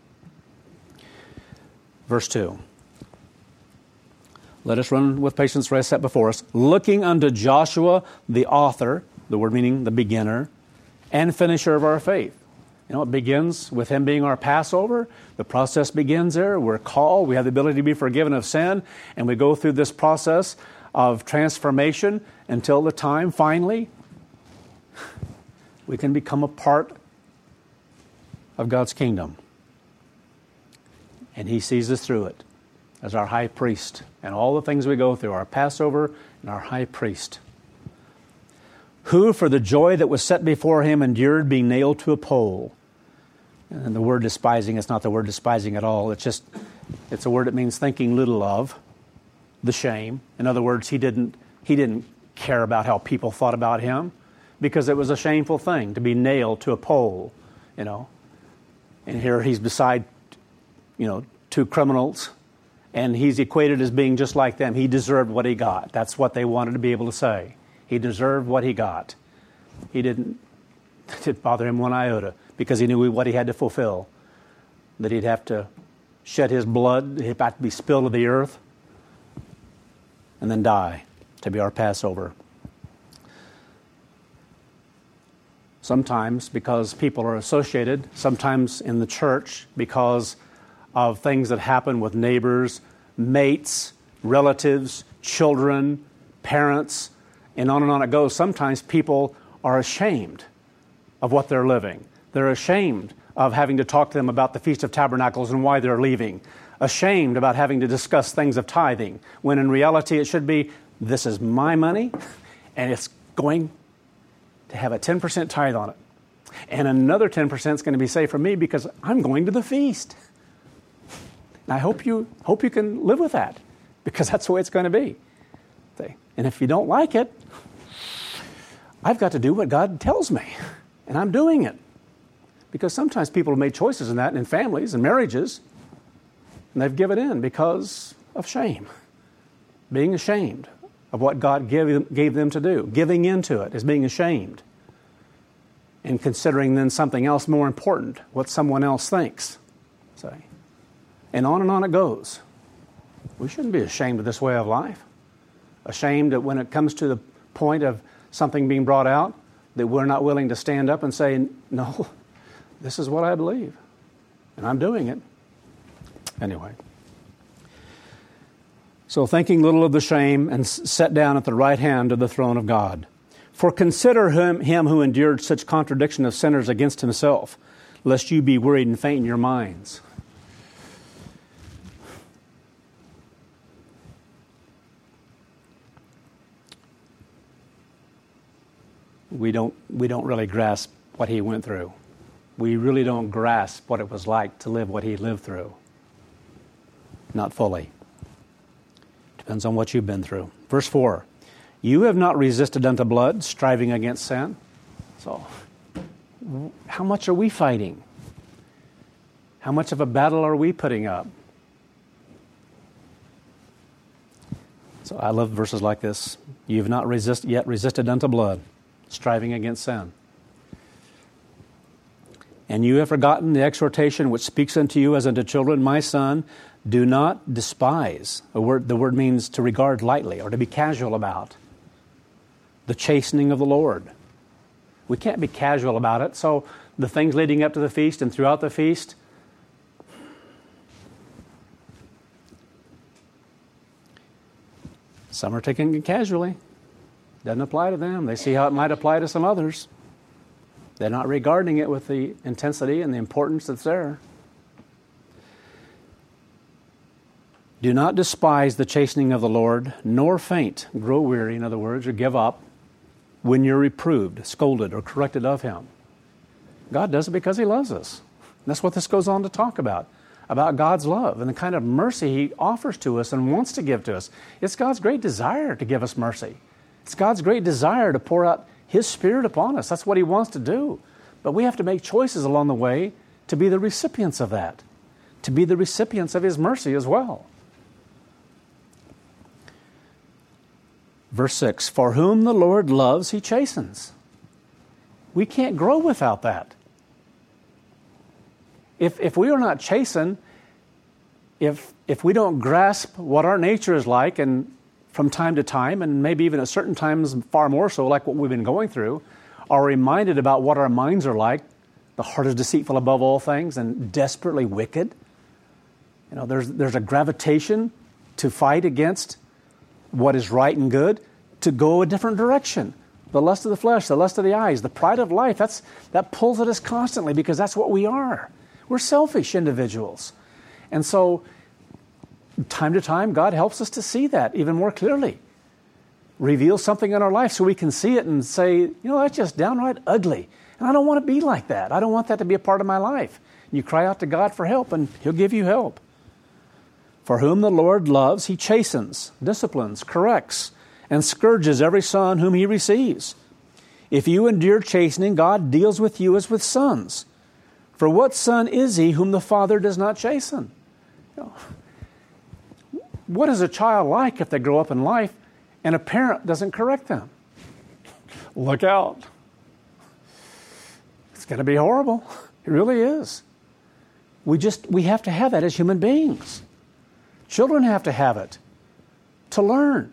Verse 2. Let us run with patience the race set before us, looking unto Joshua, the author, the word meaning the beginner, and finisher of our faith. You know, it begins with Him being our Passover. The process begins there. We're called. We have the ability to be forgiven of sin. And we go through this process of transformation until the time, finally, we can become a part of God's kingdom. And He sees us through it as our high priest. And all the things we go through, our Passover and our high priest. Who, for the joy that was set before Him, endured being nailed to a pole. And the word despising is not the word despising at all. It's a word that means thinking little of, the shame. In other words, he didn't care about how people thought about Him because it was a shameful thing to be nailed to a pole, you know. And here He's beside, you know, two criminals, and He's equated as being just like them. He deserved what He got. That's what they wanted to be able to say. He deserved what He got. It didn't bother Him one iota because He knew what He had to fulfill. That He'd have to shed His blood, He'd have to be spilled to the earth, and then die to be our Passover. Sometimes because people are associated, sometimes in the church because of things that happen with neighbors, mates, relatives, children, parents, and on it goes. Sometimes people are ashamed of what they're living. They're ashamed of having to talk to them about the Feast of Tabernacles and why they're leaving. Ashamed about having to discuss things of tithing, when in reality it should be, this is my money, and it's going to have a 10% tithe on it. And another 10% is going to be saved for me because I'm going to the feast. And I hope you can live with that, because that's the way it's going to be. See? And if you don't like it, I've got to do what God tells me, and I'm doing it. Because sometimes people have made choices in that, in families and marriages, and they've given in because of shame. Being ashamed of what God gave them to do. Giving into it is being ashamed. And considering then something else more important, what someone else thinks. Say. And on it goes. We shouldn't be ashamed of this way of life. Ashamed that when it comes to the point of something being brought out, that we're not willing to stand up and say, no, this is what I believe, and I'm doing it. Anyway. So thinking little of the shame, and set down at the right hand of the throne of God. For consider him who endured such contradiction of sinners against himself, lest you be worried and faint in your minds. We don't really grasp what he went through. We really don't grasp what it was like to live what he lived through. Not fully. Depends on what you've been through. Verse 4. You have not resisted unto blood, striving against sin. So, how much are we fighting? How much of a battle are we putting up? So I love verses like this. You have not yet resisted unto blood, striving against sin. And you have forgotten the exhortation which speaks unto you as unto children, my son, do not despise. The word means to regard lightly or to be casual about. The chastening of the Lord. We can't be casual about it. So the things leading up to the feast and throughout the feast, some are taking it casually. Doesn't apply to them. They see how it might apply to some others. They're not regarding it with the intensity and the importance that's there. Do not despise the chastening of the Lord, nor faint, grow weary, in other words, or give up when you're reproved, scolded, or corrected of Him. God does it because He loves us. And that's what this goes on to talk about God's love and the kind of mercy He offers to us and wants to give to us. It's God's great desire to give us mercy. It's God's great desire to pour out His Spirit upon us. That's what He wants to do. But we have to make choices along the way to be the recipients of that, to be the recipients of His mercy as well. Verse 6, for whom the Lord loves, He chastens. We can't grow without that. If we are not chastened, if we don't grasp what our nature is like, and from time to time, and maybe even at certain times far more so, like what we've been going through, are reminded about what our minds are like, the heart is deceitful above all things and desperately wicked. You know, there's a gravitation to fight against what is right and good, to go a different direction. The lust of the flesh, the lust of the eyes, the pride of life, that pulls at us constantly because that's what we are. We're selfish individuals. And so, time to time, God helps us to see that even more clearly. Reveals something in our life so we can see it and say, you know, that's just downright ugly. And I don't want to be like that. I don't want that to be a part of my life. And you cry out to God for help, and He'll give you help. For whom the Lord loves, He chastens, disciplines, corrects, and scourges every son whom He receives. If you endure chastening, God deals with you as with sons. For what son is he whom the Father does not chasten? You know, what is a child like if they grow up in life and a parent doesn't correct them? Look out. It's going to be horrible. It really is. We have to have that as human beings. Children have to have it to learn.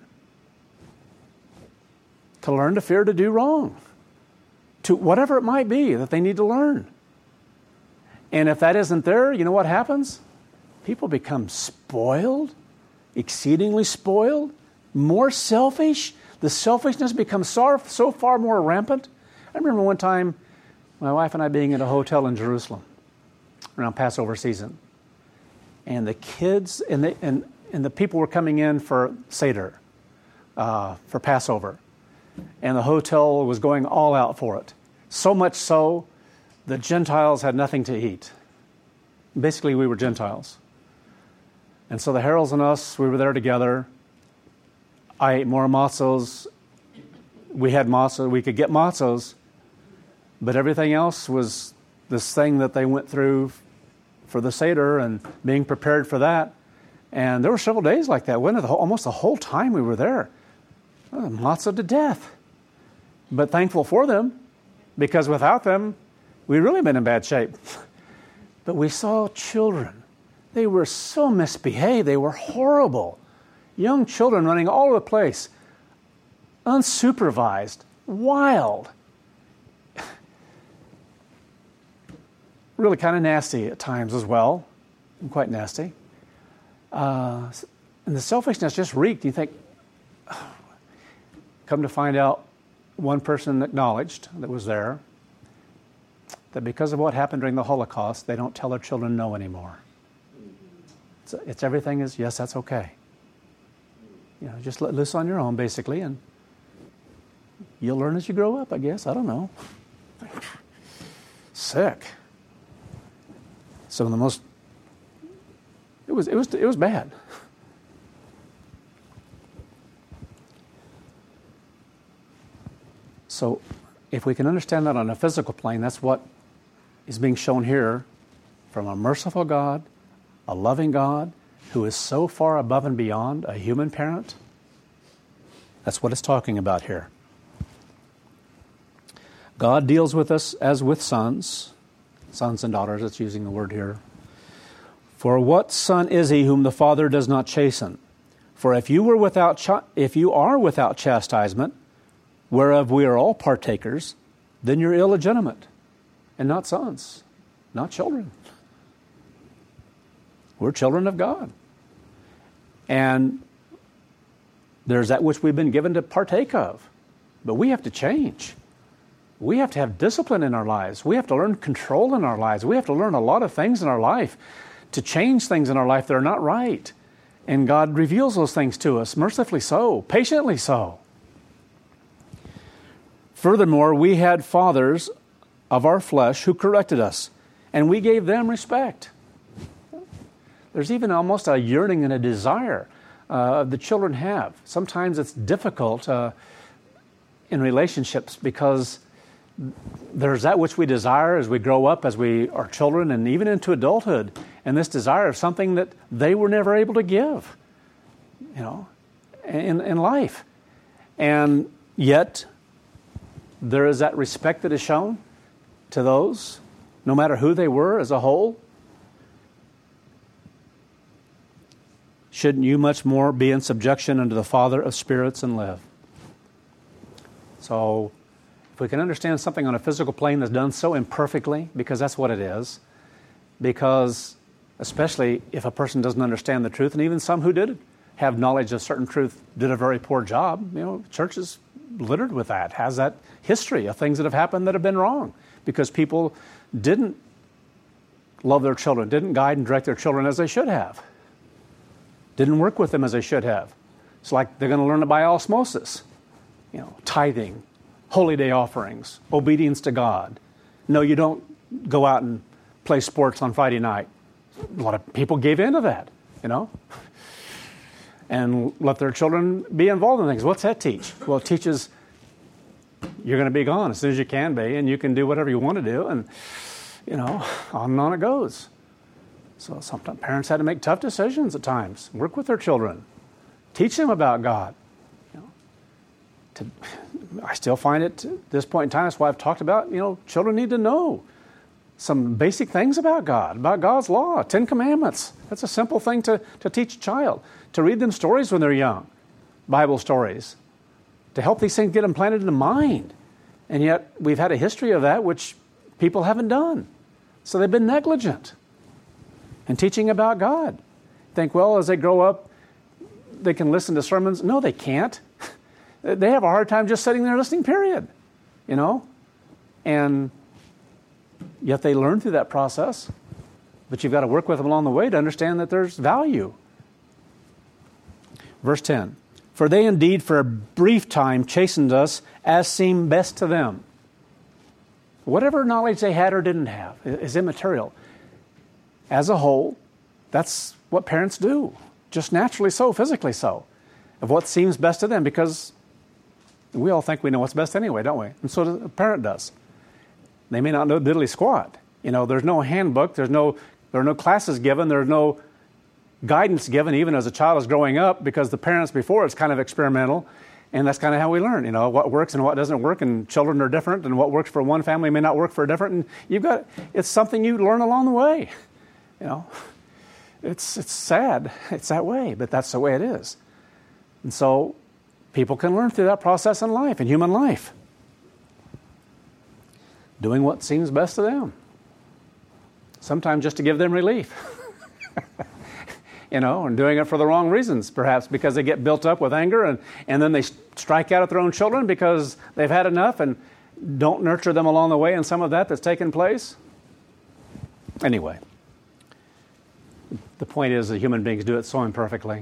To learn to fear to do wrong. To whatever it might be that they need to learn. And if that isn't there, you know what happens? People become spoiled, exceedingly spoiled, more selfish. The selfishness becomes so far more rampant. I remember one time, my wife and I being in a hotel in Jerusalem around Passover season. And the kids and the people were coming in for Seder, for Passover. And the hotel was going all out for it. So much so, the Gentiles had nothing to eat. Basically, we were Gentiles. And so the Harolds and us, we were there together. I ate more matzos. We had matzos. We could get matzos. But everything else was this thing that they went through for the Seder and being prepared for that. And there were several days like that. Almost the whole time we were there. Matzah to death. But thankful for them, because without them, we'd really been in bad shape. But we saw children. They were so misbehaved. They were horrible. Young children running all over the place. Unsupervised. Wild. Really kind of nasty at times as well. Quite nasty. And the selfishness just reeked. You think, come to find out, one person acknowledged that was there that because of what happened during the Holocaust, they don't tell their children no anymore. It's everything is, yes, that's okay. You know, just let loose on your own, basically, and you'll learn as you grow up, I guess. I don't know. Sick. Some of the most, it was bad. So if we can understand that on a physical plane, that's what is being shown here from a merciful God, a loving God, who is so far above and beyond a human parent. That's what it's talking about here. God deals with us as with sons and daughters, it's using the word here. For what son is he whom the Father does not chasten? For if you are without chastisement, whereof we are all partakers, then you're illegitimate and not sons, not children. We're children of God. And there's that which we've been given to partake of. But we have to change. We have to have discipline in our lives. We have to learn control in our lives. We have to learn a lot of things in our life to change things in our life that are not right. And God reveals those things to us, mercifully so, patiently so. Furthermore, we had fathers of our flesh who corrected us, and we gave them respect. There's even almost a yearning and a desire the children have. Sometimes it's difficult in relationships because there's that which we desire as we grow up, as we are children, and even into adulthood, and this desire of something that they were never able to give, you know, in life. And yet, there is that respect that is shown to those, no matter who they were as a whole. Shouldn't you much more be in subjection unto the Father of spirits and live? So, if we can understand something on a physical plane that's done so imperfectly, because that's what it is, because especially if a person doesn't understand the truth, and even some who did have knowledge of certain truth did a very poor job, you know, church is littered with that, has that history of things that have happened that have been wrong, because people didn't love their children, didn't guide and direct their children as they should have, didn't work with them as they should have. It's like they're going to learn it by osmosis, you know, tithing, holy day offerings, obedience to God. No, you don't go out and play sports on Friday night. A lot of people gave in to that, you know, and let their children be involved in things. What's that teach? Well, it teaches you're going to be gone as soon as you can be, and you can do whatever you want to do, and, you know, on and on it goes. So sometimes parents had to make tough decisions at times, work with their children, teach them about God. I still find it at this point in time, that's why I've talked about, you know, children need to know some basic things about God, about God's law, 10 Commandments. That's a simple thing to teach a child, to read them stories when they're young, Bible stories, to help these things get implanted in the mind. And yet we've had a history of that which people haven't done. So they've been negligent in teaching about God. Think, well, as they grow up, they can listen to sermons. No, they can't. They have a hard time just sitting there listening, period, you know? And yet they learn through that process. But you've got to work with them along the way to understand that there's value. Verse 10, for they indeed for a brief time chastened us as seemed best to them. Whatever knowledge they had or didn't have is immaterial. As a whole, That's what parents do, just naturally so, physically so, of what seems best to them, because we all think we know what's best anyway, don't we? And so a parent does. They may not know diddly squat. There's no handbook, there are no classes given, there's no guidance given even as a child is growing up, because the parents before it's kind of experimental, and that's kind of how we learn, what works and what doesn't work, and children are different, and what works for one family may not work for a different, and it's something you learn along the way. It's sad, it's that way, but that's the way it is. And so people can learn through that process in life, in human life, doing what seems best to them. Sometimes just to give them relief. And doing it for the wrong reasons, perhaps because they get built up with anger and then they strike out at their own children because they've had enough and don't nurture them along the way, and some of that's taken place. Anyway, the point is that human beings do it so imperfectly.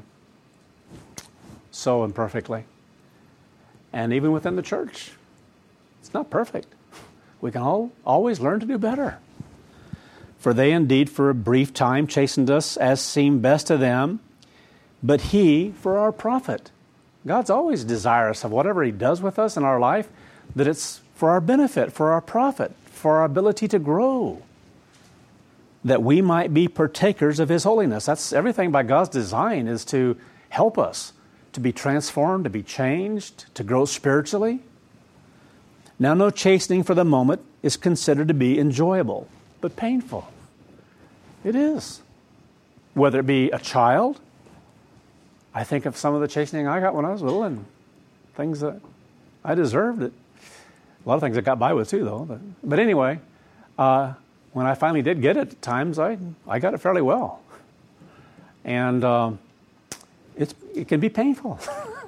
So imperfectly. And even within the church, it's not perfect. We can always learn to do better. For they indeed for a brief time chastened us as seemed best to them, but He for our profit. God's always desirous of whatever He does with us in our life, that it's for our benefit, for our profit, for our ability to grow, that we might be partakers of His holiness. That's everything by God's design, is to help us to be transformed, to be changed, to grow spiritually. Now, no chastening for the moment is considered to be enjoyable, but painful. It is. Whether it be a child, I think of some of the chastening I got when I was little, and things that I deserved. A lot of things I got by with too, though. But anyway, when I finally did get it, at times I got it fairly well. And it can be painful.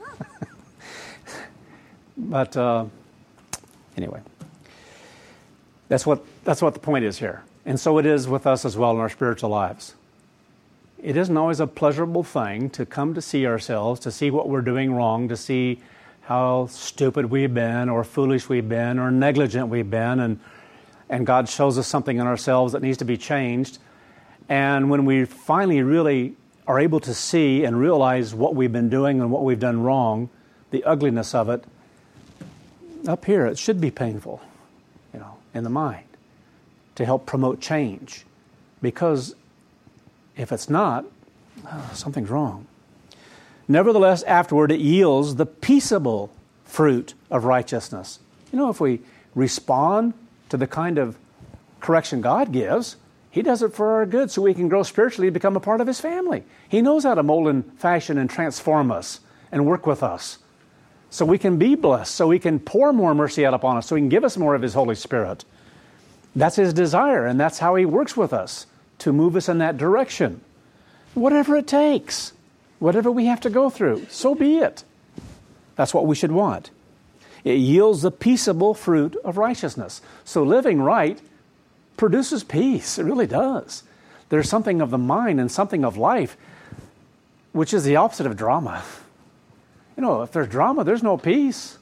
But anyway, that's what the point is here. And so it is with us as well in our spiritual lives. It isn't always a pleasurable thing to come to see ourselves, to see what we're doing wrong, to see how stupid we've been or foolish we've been or negligent we've been, and God shows us something in ourselves that needs to be changed. And when we finally really are able to see and realize what we've been doing and what we've done wrong, the ugliness of it, up here it should be painful, in the mind, to help promote change. Because if it's not, something's wrong. Nevertheless, afterward it yields the peaceable fruit of righteousness. If we respond to the kind of correction God gives, He does it for our good so we can grow spiritually and become a part of His family. He knows how to mold and fashion and transform us and work with us so we can be blessed, so He can pour more mercy out upon us, so He can give us more of His Holy Spirit. That's His desire, and that's how He works with us, to move us in that direction. Whatever it takes, whatever we have to go through, so be it. That's what we should want. It yields the peaceable fruit of righteousness. So living right produces peace. It really does. There's something of the mind and something of life, which is the opposite of drama. If there's drama, there's no peace.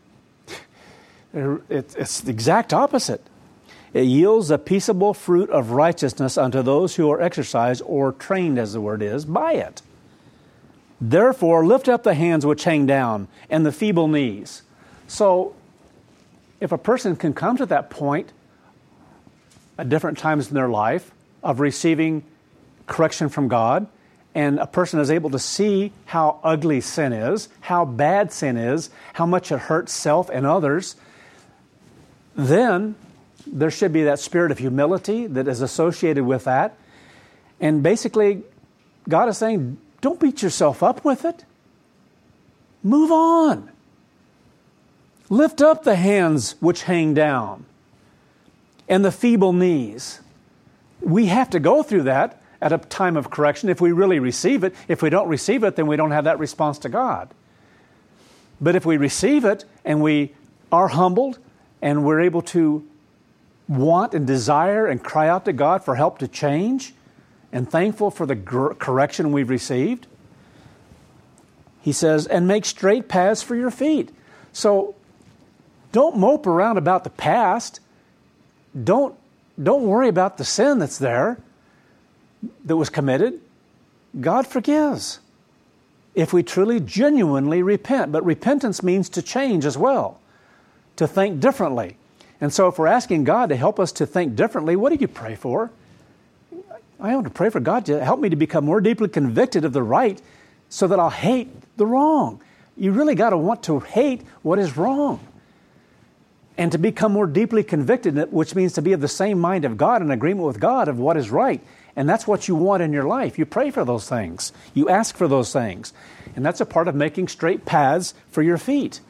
It's the exact opposite. It yields a peaceable fruit of righteousness unto those who are exercised or trained, as the word is, by it. Therefore, lift up the hands which hang down and the feeble knees. So, if a person can come to that point at different times in their life of receiving correction from God, and a person is able to see how ugly sin is, how bad sin is, how much it hurts self and others, then there should be that spirit of humility that is associated with that. And basically, God is saying, don't beat yourself up with it. Move on. Lift up the hands which hang down and the feeble knees. We have to go through that at a time of correction if we really receive it. If we don't receive it, then we don't have that response to God. But if we receive it and we are humbled and we're able to want and desire and cry out to God for help to change and thankful for the correction we've received, He says, and make straight paths for your feet. So don't mope around about the past. Don't worry about the sin that's there. that was committed, God forgives if we truly, genuinely repent. But repentance means to change as well, to think differently. And so if we're asking God to help us to think differently, what do you pray for? I want to pray for God to help me to become more deeply convicted of the right so that I'll hate the wrong. You really got to want to hate what is wrong and to become more deeply convicted, which means to be of the same mind of God, in agreement with God of what is right. And that's what you want in your life. You pray for those things. You ask for those things. And that's a part of making straight paths for your feet.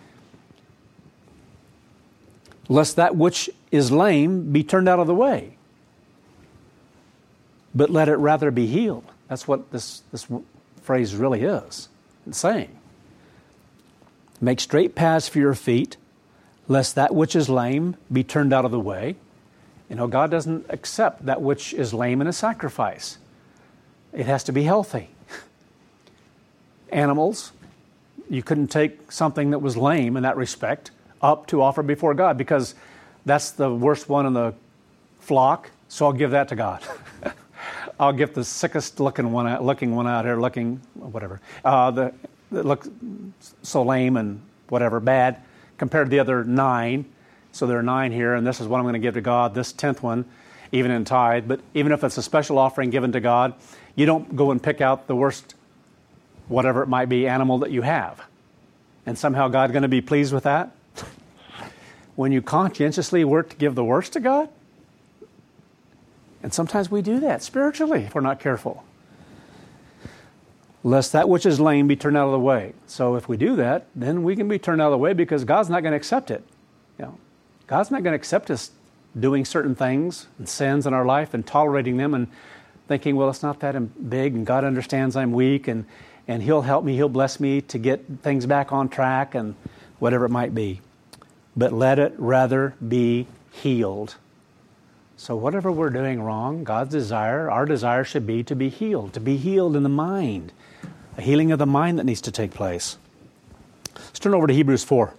Lest that which is lame be turned out of the way, but let it rather be healed. That's what this phrase really is. It's saying, make straight paths for your feet, lest that which is lame be turned out of the way. You know, God doesn't accept that which is lame in a sacrifice. It has to be healthy. Animals, you couldn't take something that was lame in that respect up to offer before God, because that's the worst one in the flock, so I'll give that to God. I'll give the sickest looking one out here, whatever, that look so lame and whatever, bad, compared to the other 9. So there are 9 here, and this is what I'm going to give to God, this 10th one, even in tithe. But even if it's a special offering given to God, you don't go and pick out the worst, whatever it might be, animal that you have. And somehow God's going to be pleased with that? When you conscientiously work to give the worst to God? And sometimes we do that spiritually if we're not careful. Lest that which is lame be turned out of the way. So if we do that, then we can be turned out of the way because God's not going to accept it. You know, God's not going to accept us doing certain things and sins in our life and tolerating them and thinking, well, it's not that big and God understands I'm weak and He'll help me, He'll bless me to get things back on track and whatever it might be. But let it rather be healed. So whatever we're doing wrong, God's desire, our desire should be to be healed in the mind. A healing of the mind that needs to take place. Let's turn over to Hebrews 4.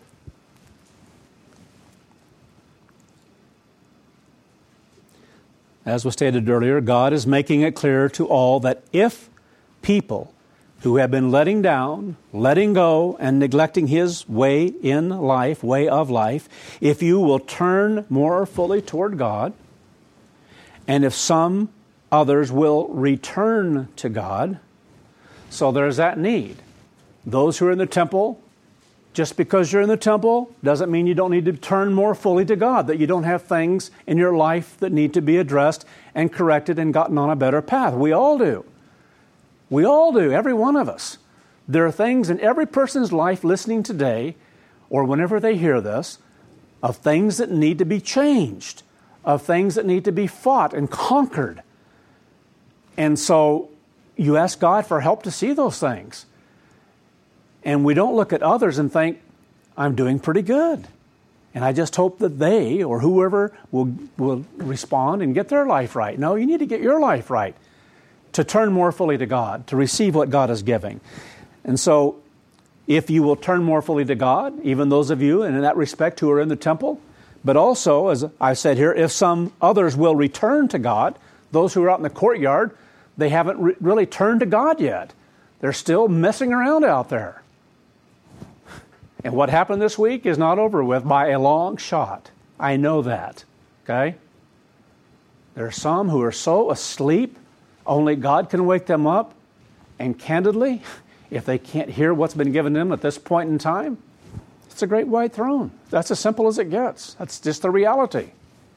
As was stated earlier, God is making it clear to all that if people who have been letting down, letting go, and neglecting His way in life, way of life, if you will turn more fully toward God, and if some others will return to God, so there's that need. Those who are in the temple, just because you're in the temple doesn't mean you don't need to turn more fully to God, that you don't have things in your life that need to be addressed and corrected and gotten on a better path. We all do. We all do, every one of us. There are things in every person's life listening today, or whenever they hear this, of things that need to be changed, of things that need to be fought and conquered. And so you ask God for help to see those things. And we don't look at others and think, I'm doing pretty good. And I just hope that they or whoever will respond and get their life right. No, you need to get your life right to turn more fully to God, to receive what God is giving. And so if you will turn more fully to God, even those of you, and in that respect, who are in the temple, but also, as I said here, if some others will return to God, those who are out in the courtyard, they haven't really turned to God yet. They're still messing around out there. And what happened this week is not over with by a long shot. I know that. Okay? There are some who are so asleep, only God can wake them up. And candidly, if they can't hear what's been given them at this point in time, it's a great white throne. That's as simple as it gets. That's just the reality.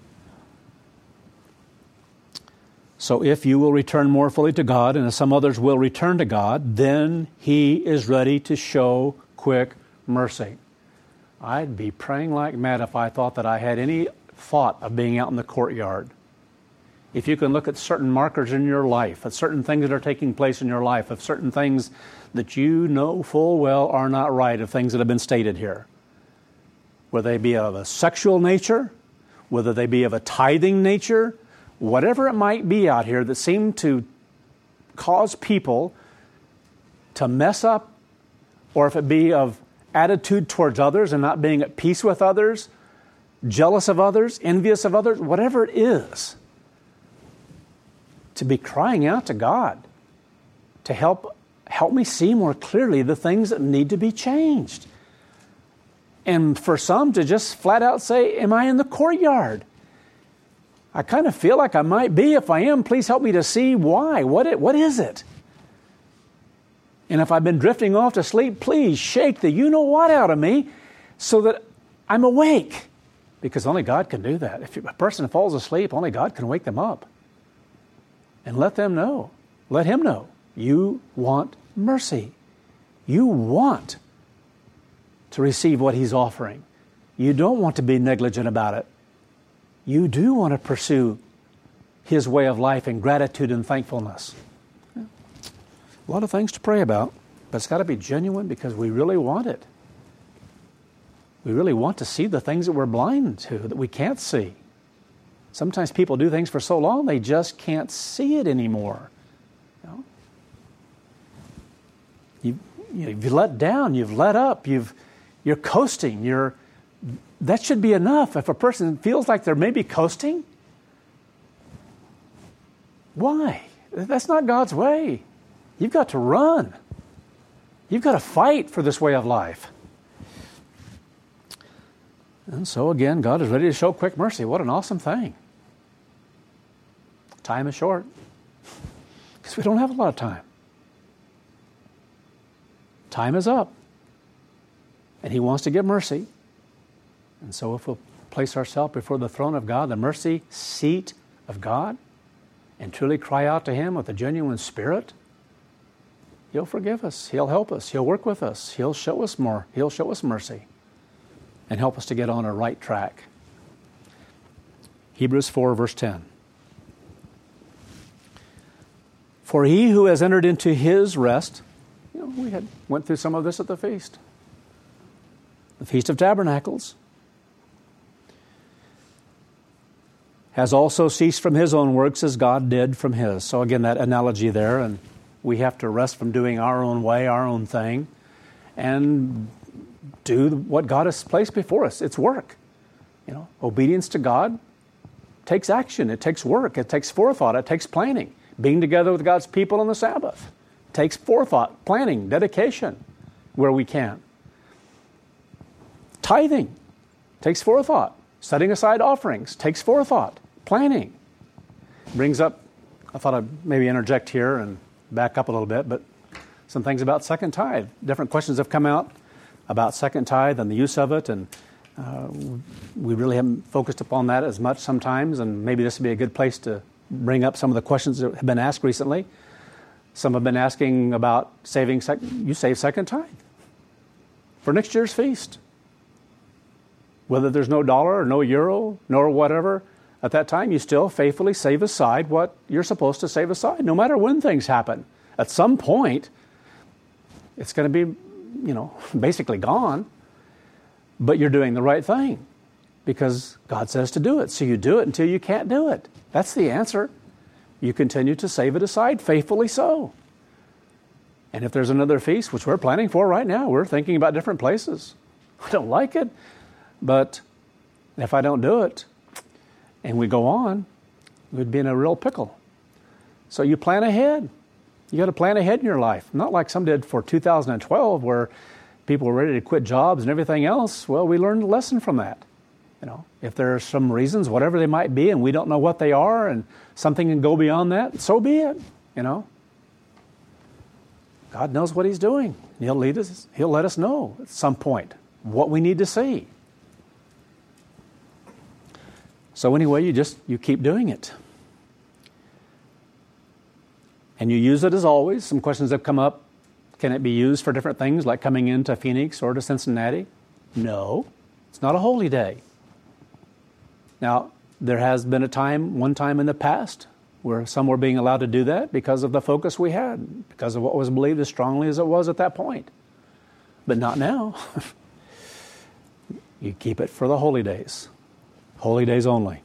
So if you will return more fully to God, and if some others will return to God, then He is ready to show quick mercy. I'd be praying like mad if I thought that I had any thought of being out in the courtyard. If you can look at certain markers in your life, at certain things that are taking place in your life, of certain things that you know full well are not right, of things that have been stated here, whether they be of a sexual nature, whether they be of a tithing nature, whatever it might be out here that seem to cause people to mess up, or if it be of attitude towards others and not being at peace with others, jealous of others, envious of others, whatever it is, to be crying out to God to help me see more clearly the things that need to be changed. And for some to just flat out say, am I in the courtyard? I kind of feel like I might be. If I am, please help me to see why. What is it? And if I've been drifting off to sleep, please shake the you-know-what out of me so that I'm awake. Because only God can do that. If a person falls asleep, only God can wake them up. And let them know. Let Him know. You want mercy. You want to receive what He's offering. You don't want to be negligent about it. You do want to pursue His way of life in gratitude and thankfulness. A lot of things to pray about, but it's got to be genuine because we really want it. We really want to see the things that we're blind to, that we can't see. Sometimes people do things for so long they just can't see it anymore. You've let down, you've let up, you're coasting. That should be enough. If a person feels like they're maybe coasting, why? That's not God's way. You've got to run. You've got to fight for this way of life. And so again, God is ready to show quick mercy. What an awesome thing. Time is short because we don't have a lot of time. Time is up. And He wants to give mercy. And so if we'll place ourselves before the throne of God, the mercy seat of God, and truly cry out to Him with a genuine spirit, He'll forgive us. He'll help us. He'll work with us. He'll show us more. He'll show us mercy and help us to get on a right track. Hebrews 4, verse 10. For he who has entered into his rest, we went through some of this at the feast. The Feast of Tabernacles. Has also ceased from his own works as God did from His. So again, that analogy there, and we have to rest from doing our own way, our own thing, and do what God has placed before us. It's work. Obedience to God takes action. It takes work. It takes forethought. It takes planning. Being together with God's people on the Sabbath takes forethought, planning, dedication where we can. Tithing takes forethought. Setting aside offerings takes forethought, planning. Brings up, I thought I'd maybe interject here and back up a little bit, but some things about second tithe. Different questions have come out about second tithe and the use of it, and we really haven't focused upon that as much sometimes, and maybe this would be a good place to bring up some of the questions that have been asked recently. Some have been asking about you save second tithe for next year's feast. Whether there's no dollar or no euro, nor whatever, at that time you still faithfully save aside what you're supposed to save aside, no matter when things happen. At some point, it's going to be, basically gone, but you're doing the right thing because God says to do it. So you do it until you can't do it. That's the answer. You continue to save it aside, faithfully so. And if there's another feast, which we're planning for right now, we're thinking about different places. I don't like it, but if I don't do it and we go on, we'd be in a real pickle. So you plan ahead. You got to plan ahead in your life. Not like some did for 2012 where people were ready to quit jobs and everything else. Well, we learned a lesson from that. If there are some reasons, whatever they might be, and we don't know what they are, and something can go beyond that, so be it. God knows what He's doing. He'll lead us. He'll let us know at some point what we need to see. So anyway, you keep doing it. And you use it as always. Some questions have come up. Can it be used for different things, like coming into Phoenix or to Cincinnati? No, it's not a holy day. Now, there has been one time in the past, where some were being allowed to do that because of the focus we had, because of what was believed as strongly as it was at that point. But not now. You keep it for the holy days only.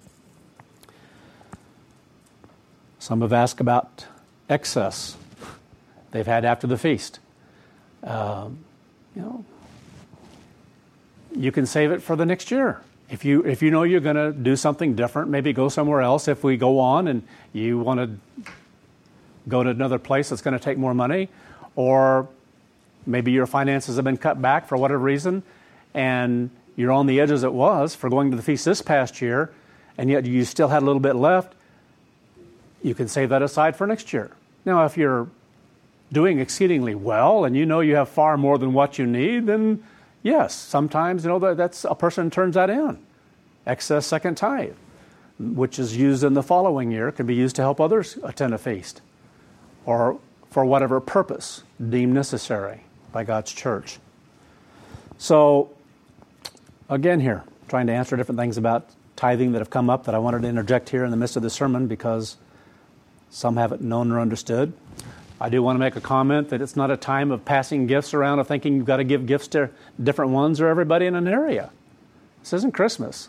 Some have asked about excess they've had after the feast. You can save it for the next year. If you know you're going to do something different, maybe go somewhere else. If we go on and you want to go to another place that's going to take more money, or maybe your finances have been cut back for whatever reason, and you're on the edge as it was for going to the feast this past year, and yet you still had a little bit left, you can save that aside for next year. Now, if you're doing exceedingly well and you know you have far more than what you need, then yes, sometimes that's a person turns that in. Excess second tithe, which is used in the following year, can be used to help others attend a feast or for whatever purpose deemed necessary by God's church. So, again here, trying to answer different things about tithing that have come up that I wanted to interject here in the midst of the sermon because some haven't known or understood. I do want to make a comment that it's not a time of passing gifts around or thinking you've got to give gifts to different ones or everybody in an area. This isn't Christmas.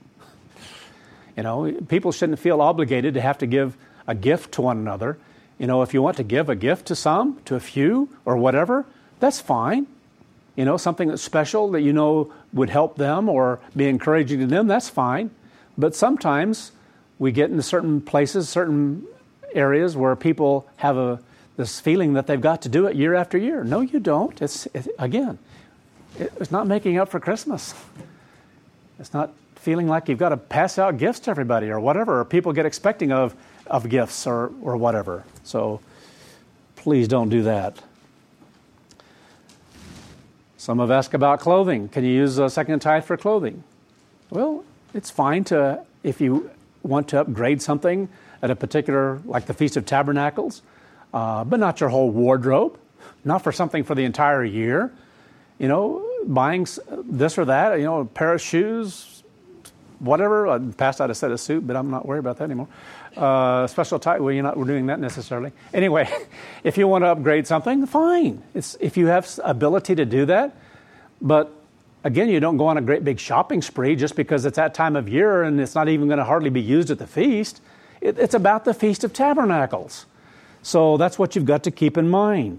People shouldn't feel obligated to have to give a gift to one another. If you want to give a gift to some, to a few, or whatever, that's fine. Something that's special that would help them or be encouraging to them, that's fine. But sometimes we get into certain places, certain areas where people have this feeling that they've got to do it year after year. No, you don't. It's not making up for Christmas. It's not feeling like you've got to pass out gifts to everybody or whatever, or people get expecting of gifts or whatever. So please don't do that. Some have asked about clothing. Can you use a second tithe for clothing? Well, it's fine if you want to upgrade something at a particular, like the Feast of Tabernacles, but not your whole wardrobe, not for something for the entire year. Buying this or that, a pair of shoes, whatever. I passed out a set of suit, but I'm not worried about that anymore. Special tithe, well, we're doing that necessarily. Anyway, if you want to upgrade something, fine. If you have ability to do that. But again, you don't go on a great big shopping spree just because it's that time of year and it's not even going to hardly be used at the feast. It's about the Feast of Tabernacles. So that's what you've got to keep in mind.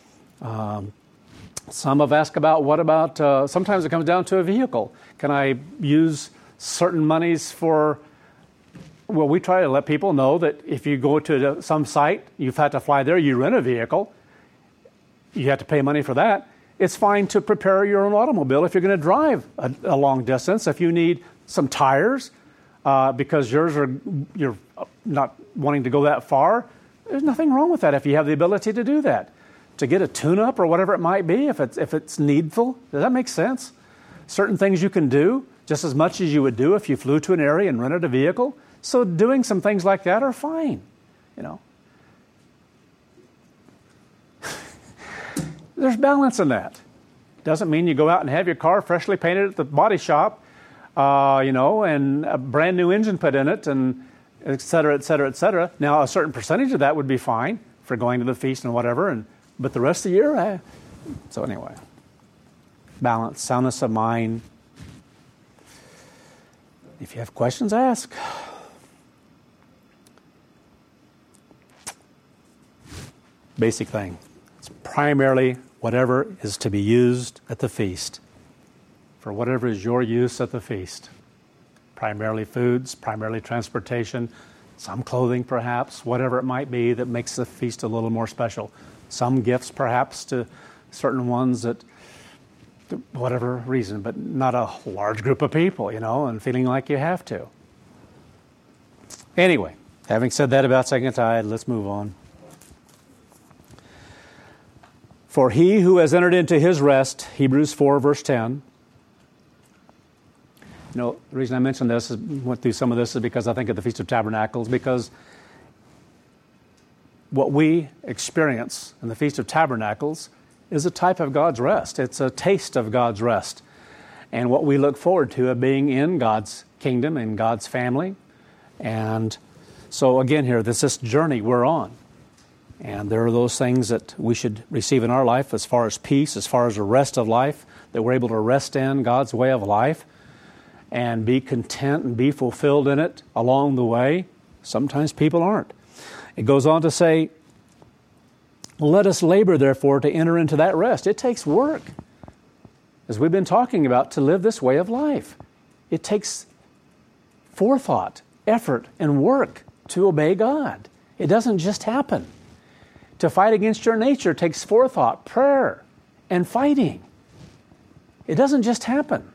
Some have asked about sometimes it comes down to a vehicle. Can I use certain monies for... Well, we try to let people know that if you go to some site, you've had to fly there, you rent a vehicle, you have to pay money for that. It's fine to prepare your own automobile if you're going to drive a long distance. If you need some tires because you're not wanting to go that far, there's nothing wrong with that if you have the ability to do that. To get a tune-up or whatever it might be, if it's needful. Does that make sense? Certain things you can do just as much as you would do if you flew to an area and rented a vehicle. So doing some things like that are fine, There's balance in that. Doesn't mean you go out and have your car freshly painted at the body shop, and a brand new engine put in it, and et cetera, et cetera, et cetera. Now, a certain percentage of that would be fine for going to the feast and whatever, but the rest of the year, So anyway, balance, soundness of mind. If you have questions, ask. Basic thing. It's primarily whatever is to be used at the feast. For whatever is your use at the feast. Primarily foods, primarily transportation, some clothing perhaps, whatever it might be that makes the feast a little more special. Some gifts perhaps to certain ones that, whatever reason, but not a large group of people, and feeling like you have to. Anyway, having said that about second tithe, let's move on. For he who has entered into his rest, Hebrews 4, verse 10. The reason I mentioned this, went through some of this, is because I think of the Feast of Tabernacles, because what we experience in the Feast of Tabernacles is a type of God's rest. It's a taste of God's rest. And what we look forward to of being in God's kingdom, in God's family. And so again here, this journey we're on. And there are those things that we should receive in our life as far as peace, as far as the rest of life, that we're able to rest in God's way of life and be content and be fulfilled in it along the way. Sometimes people aren't. It goes on to say, let us labor, therefore, to enter into that rest. It takes work, as we've been talking about, to live this way of life. It takes forethought, effort, and work to obey God. It doesn't just happen. To fight against your nature takes forethought, prayer, and fighting. It doesn't just happen.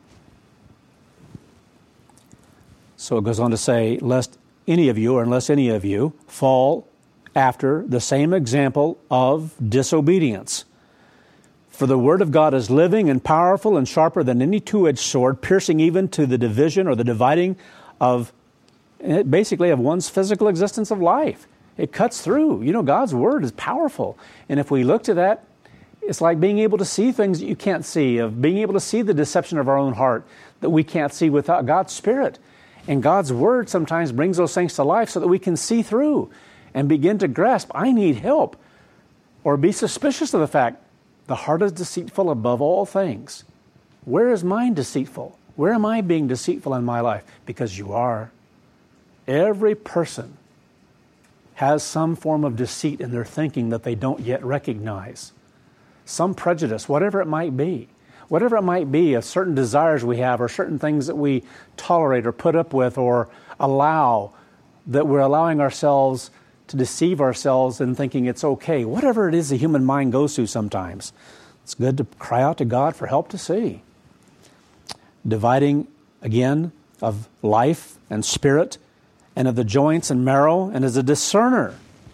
So it goes on to say, lest any of you, or unless any of you, fall after the same example of disobedience. For the word of God is living and powerful and sharper than any two-edged sword, piercing even to the division or the dividing of, basically, of one's physical existence of life. It cuts through. You know, God's word is powerful. And if we look to that, it's like being able to see things that you can't see, of being able to see the deception of our own heart that we can't see without God's Spirit. And God's word sometimes brings those things to life so that we can see through and begin to grasp, I need help. Or be suspicious of the fact, the heart is deceitful above all things. Where is mine deceitful? Where am I being deceitful in my life? Because you are. Every person has some form of deceit in their thinking that they don't yet recognize. Some prejudice, whatever it might be. Whatever it might be, of certain desires we have or certain things that we tolerate or put up with or allow, that we're allowing ourselves to deceive ourselves and thinking it's okay. Whatever it is the human mind goes through sometimes, it's good to cry out to God for help to see. Dividing, again, of life and spirit and of the joints and marrow, and as a discerner.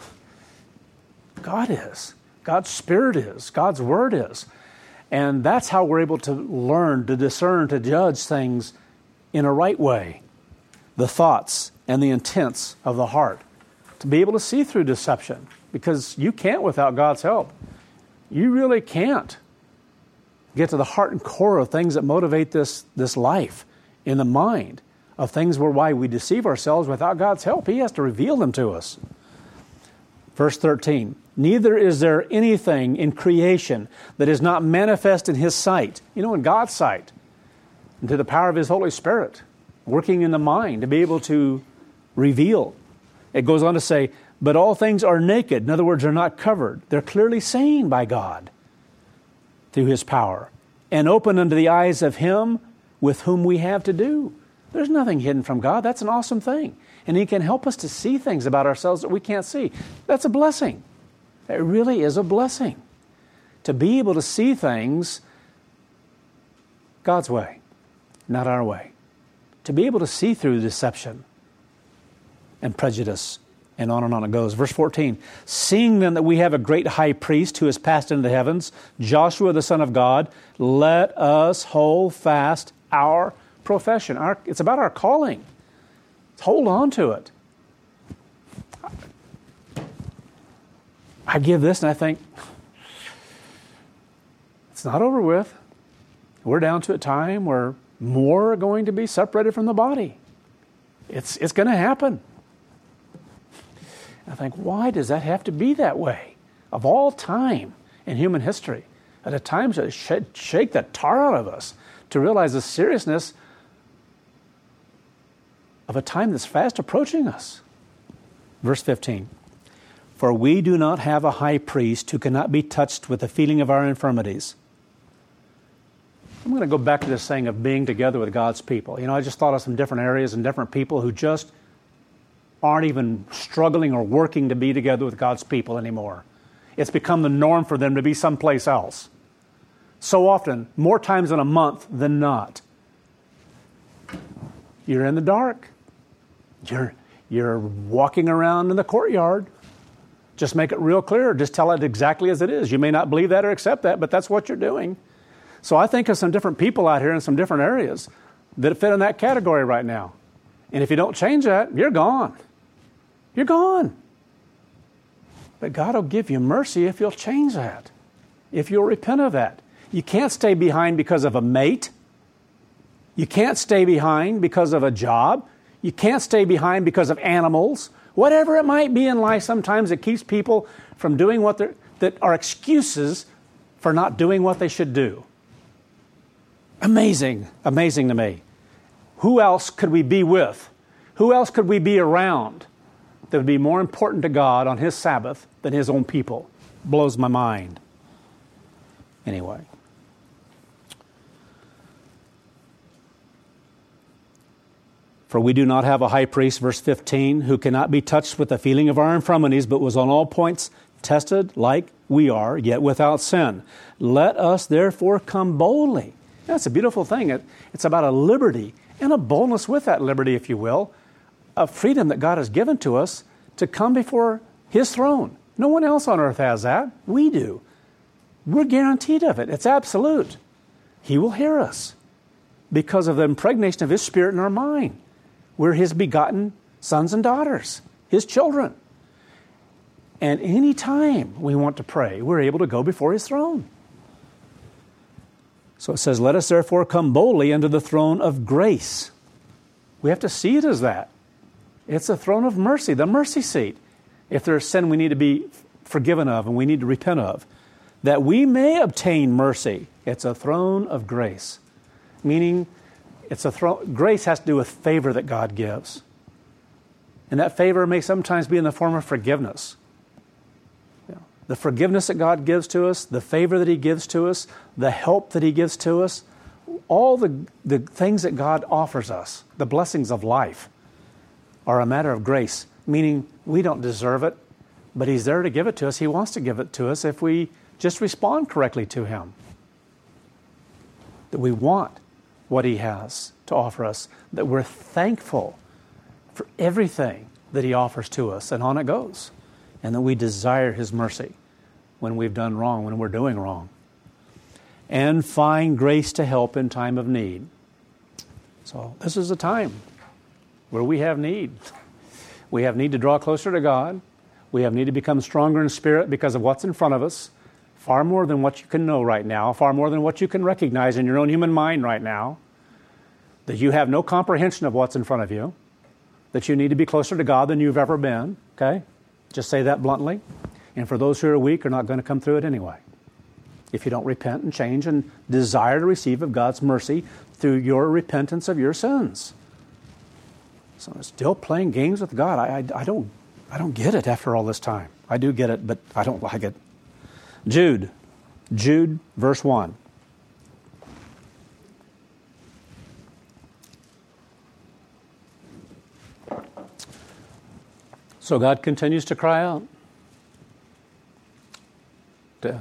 God is. God's Spirit is. God's Word is. And that's how we're able to learn, to discern, to judge things in a right way. The thoughts and the intents of the heart. To be able to see through deception. Because you can't without God's help. You really can't get to the heart and core of things that motivate this life in the mind. Of things why we deceive ourselves without God's help. He has to reveal them to us. Verse 13. Neither is there anything in creation that is not manifest in His sight. You know, in God's sight. And to the power of His Holy Spirit. Working in the mind to be able to reveal. It goes on to say, but all things are naked. In other words, they're not covered. They're clearly seen by God. Through His power. And open unto the eyes of Him with whom we have to do. There's nothing hidden from God. That's an awesome thing. And He can help us to see things about ourselves that we can't see. That's a blessing. It really is a blessing. To be able to see things God's way, not our way. To be able to see through deception and prejudice, and on it goes. Verse 14, seeing then that we have a great high priest who has passed into the heavens, Joshua the Son of God, let us hold fast our profession. It's about our calling. Hold on to it. I give this and I think, it's not over with. We're down to a time where more are going to be separated from the body. It's going to happen. I think, why does that have to be that way? Of all time in human history, at a time to shake the tar out of us, to realize the seriousness of a time that's fast approaching us. Verse 15, for we do not have a high priest who cannot be touched with the feeling of our infirmities. I'm going to go back to this thing of being together with God's people. You know, I just thought of some different areas and different people who just aren't even struggling or working to be together with God's people anymore. It's become the norm for them to be someplace else. So often, more times in a month than not. You're in the dark. You're walking around in the courtyard. Just make it real clear. Just tell it exactly as it is. You may not believe that or accept that, but that's what you're doing. So I think of some different people out here in some different areas that fit in that category right now. And if you don't change that, you're gone. You're gone. But God will give you mercy if you'll change that. If you'll repent of that. You can't stay behind because of a mate. You can't stay behind because of a job. You can't stay behind because of animals. Whatever it might be in life, sometimes it keeps people from doing that are excuses for not doing what they should do. Amazing to me. Who else could we be with? Who else could we be around that would be more important to God on His Sabbath than His own people? Blows my mind. Anyway. For we do not have a high priest, verse 15, who cannot be touched with the feeling of our infirmities, but was on all points tested like we are, yet without sin. Let us therefore come boldly. That's a beautiful thing. It's about a liberty and a boldness with that liberty, if you will, a freedom that God has given to us to come before His throne. No one else on earth has that. We do. We're guaranteed of it. It's absolute. He will hear us because of the impregnation of His Spirit in our mind. We're His begotten sons and daughters, His children. And any time we want to pray, we're able to go before His throne. So it says, let us therefore come boldly unto the throne of grace. We have to see it as that. It's a throne of mercy, the mercy seat. If there's sin we need to be forgiven of and we need to repent of, that we may obtain mercy. It's a throne of grace. Meaning, it's a throne. Grace has to do with favor that God gives. And that favor may sometimes be in the form of forgiveness. The forgiveness that God gives to us, the favor that He gives to us, the help that He gives to us, all the things that God offers us, the blessings of life, are a matter of grace, meaning we don't deserve it, but He's there to give it to us. He wants to give it to us if we just respond correctly to Him. That we want what He has to offer us, that we're thankful for everything that He offers to us, and on it goes. And that we desire His mercy when we've done wrong, when we're doing wrong. And find grace to help in time of need. So this is a time where we have need. We have need to draw closer to God. We have need to become stronger in spirit because of what's in front of us. Far more than what you can know right now. Far more than what you can recognize in your own human mind right now. That you have no comprehension of what's in front of you. That you need to be closer to God than you've ever been. Okay? Just say that bluntly. And for those who are weak, are not going to come through it anyway. If you don't repent and change and desire to receive of God's mercy through your repentance of your sins. So it's still playing games with God. I don't get it after all this time. I do get it, but I don't like it. Jude, verse 1. So God continues to cry out to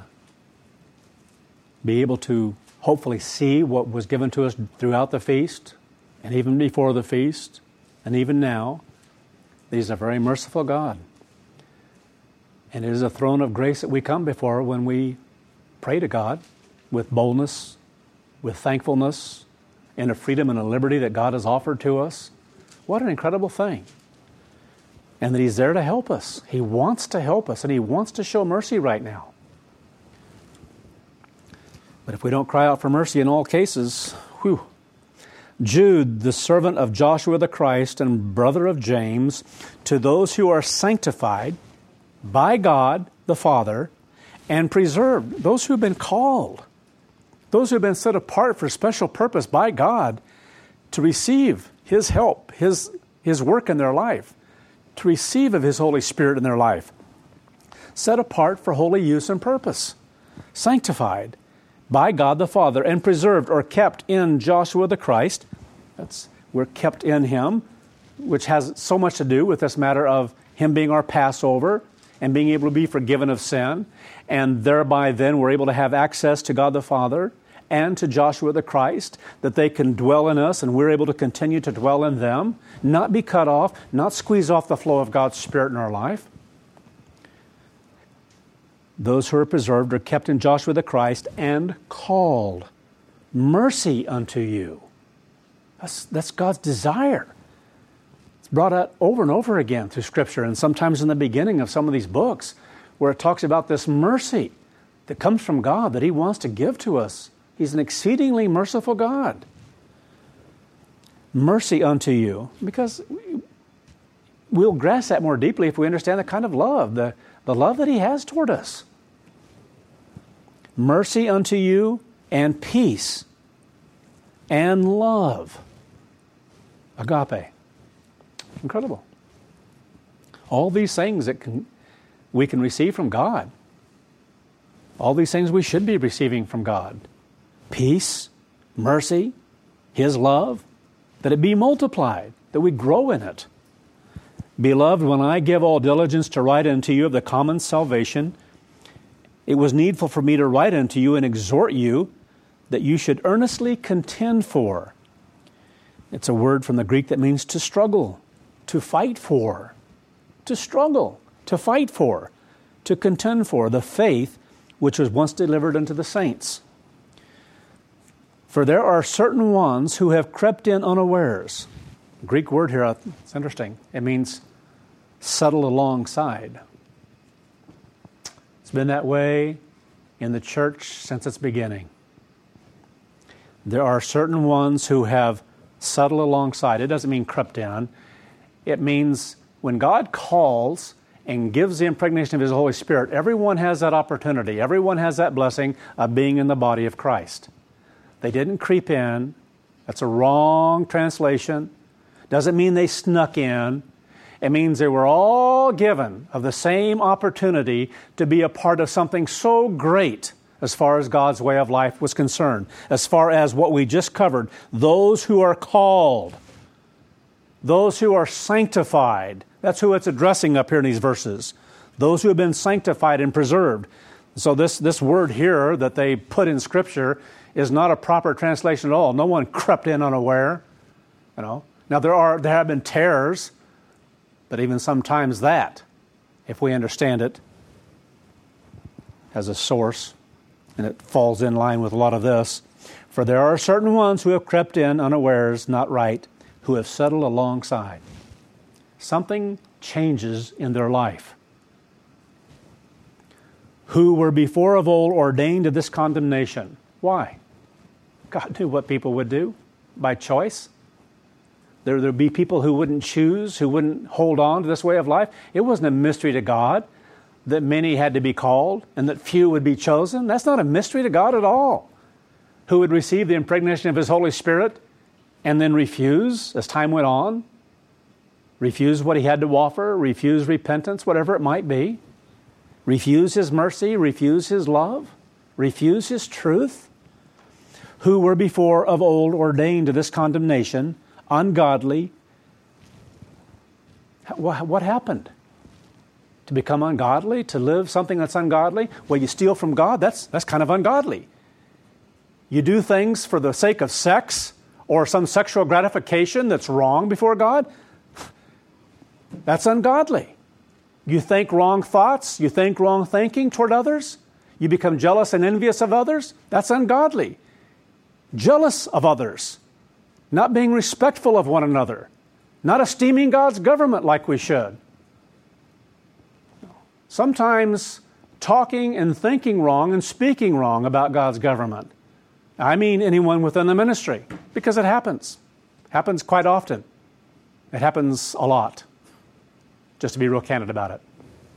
be able to hopefully see what was given to us throughout the feast and even before the feast and even now. He's a very merciful God. And it is a throne of grace that we come before when we pray to God with boldness, with thankfulness, and a freedom and a liberty that God has offered to us. What an incredible thing. And that He's there to help us. He wants to help us, and He wants to show mercy right now. But if we don't cry out for mercy in all cases, whew. Jude, the servant of Joshua the Christ and brother of James, to those who are sanctified by God the Father and preserved, those who have been called, those who have been set apart for special purpose by God to receive His help, His work in their life, to receive of His Holy Spirit in their life, set apart for holy use and purpose, sanctified by God the Father and preserved or kept in Joshua the Christ. We're kept in Him, which has so much to do with this matter of Him being our Passover and being able to be forgiven of sin. And thereby then we're able to have access to God the Father and to Joshua the Christ, that they can dwell in us and we're able to continue to dwell in them, not be cut off, not squeeze off the flow of God's Spirit in our life. Those who are preserved are kept in Joshua the Christ and called. Mercy unto you. That's God's desire. It's brought out over and over again through Scripture, and sometimes in the beginning of some of these books where it talks about this mercy that comes from God that He wants to give to us. He's an exceedingly merciful God. Mercy unto you. Because we'll grasp that more deeply if we understand the kind of love, the love that He has toward us. Mercy unto you and peace and love. Agape. Incredible. All these things that we can receive from God. All these things we should be receiving from God. Peace, mercy, His love, that it be multiplied, that we grow in it. Beloved, when I give all diligence to write unto you of the common salvation, it was needful for me to write unto you and exhort you that you should earnestly contend for. It's a word from the Greek that means to struggle, to fight for, to struggle, to fight for, to contend for the faith which was once delivered unto the saints. For there are certain ones who have crept in unawares. Greek word here, it's interesting. It means settle alongside. It's been that way in the church since its beginning. There are certain ones who have settled alongside. It doesn't mean crept in. It means when God calls and gives the impregnation of His Holy Spirit, everyone has that opportunity. Everyone has that blessing of being in the body of Christ. They didn't creep in. That's a wrong translation. Doesn't mean they snuck in. It means they were all given of the same opportunity to be a part of something so great as far as God's way of life was concerned. As far as what we just covered, those who are called, those who are sanctified. That's who it's addressing up here in these verses. Those who have been sanctified and preserved. So this word here that they put in Scripture is not a proper translation at all. No one crept in unaware. Now there have been terrors, but even sometimes that, if we understand it, has a source, and it falls in line with a lot of this. For there are certain ones who have crept in unawares, not right, who have settled alongside. Something changes in their life. Who were before of old ordained to this condemnation. Why? God knew what people would do by choice. There would be people who wouldn't choose, who wouldn't hold on to this way of life. It wasn't a mystery to God that many had to be called and that few would be chosen. That's not a mystery to God at all. Who would receive the impregnation of His Holy Spirit and then refuse as time went on. Refuse what He had to offer, refuse repentance, whatever it might be. Refuse His mercy, refuse His love, refuse His truth. Who were before of old ordained to this condemnation, ungodly. What happened? To become ungodly? To live something that's ungodly? Well, you steal from God, that's kind of ungodly. You do things for the sake of sex or some sexual gratification that's wrong before God? That's ungodly. You think wrong thoughts, you think wrong thinking toward others, you become jealous and envious of others, that's ungodly. Jealous of others, not being respectful of one another, not esteeming God's government like we should. Sometimes talking and thinking wrong and speaking wrong about God's government. I mean anyone within the ministry, because it happens. Happens quite often. It happens a lot, just to be real candid about it.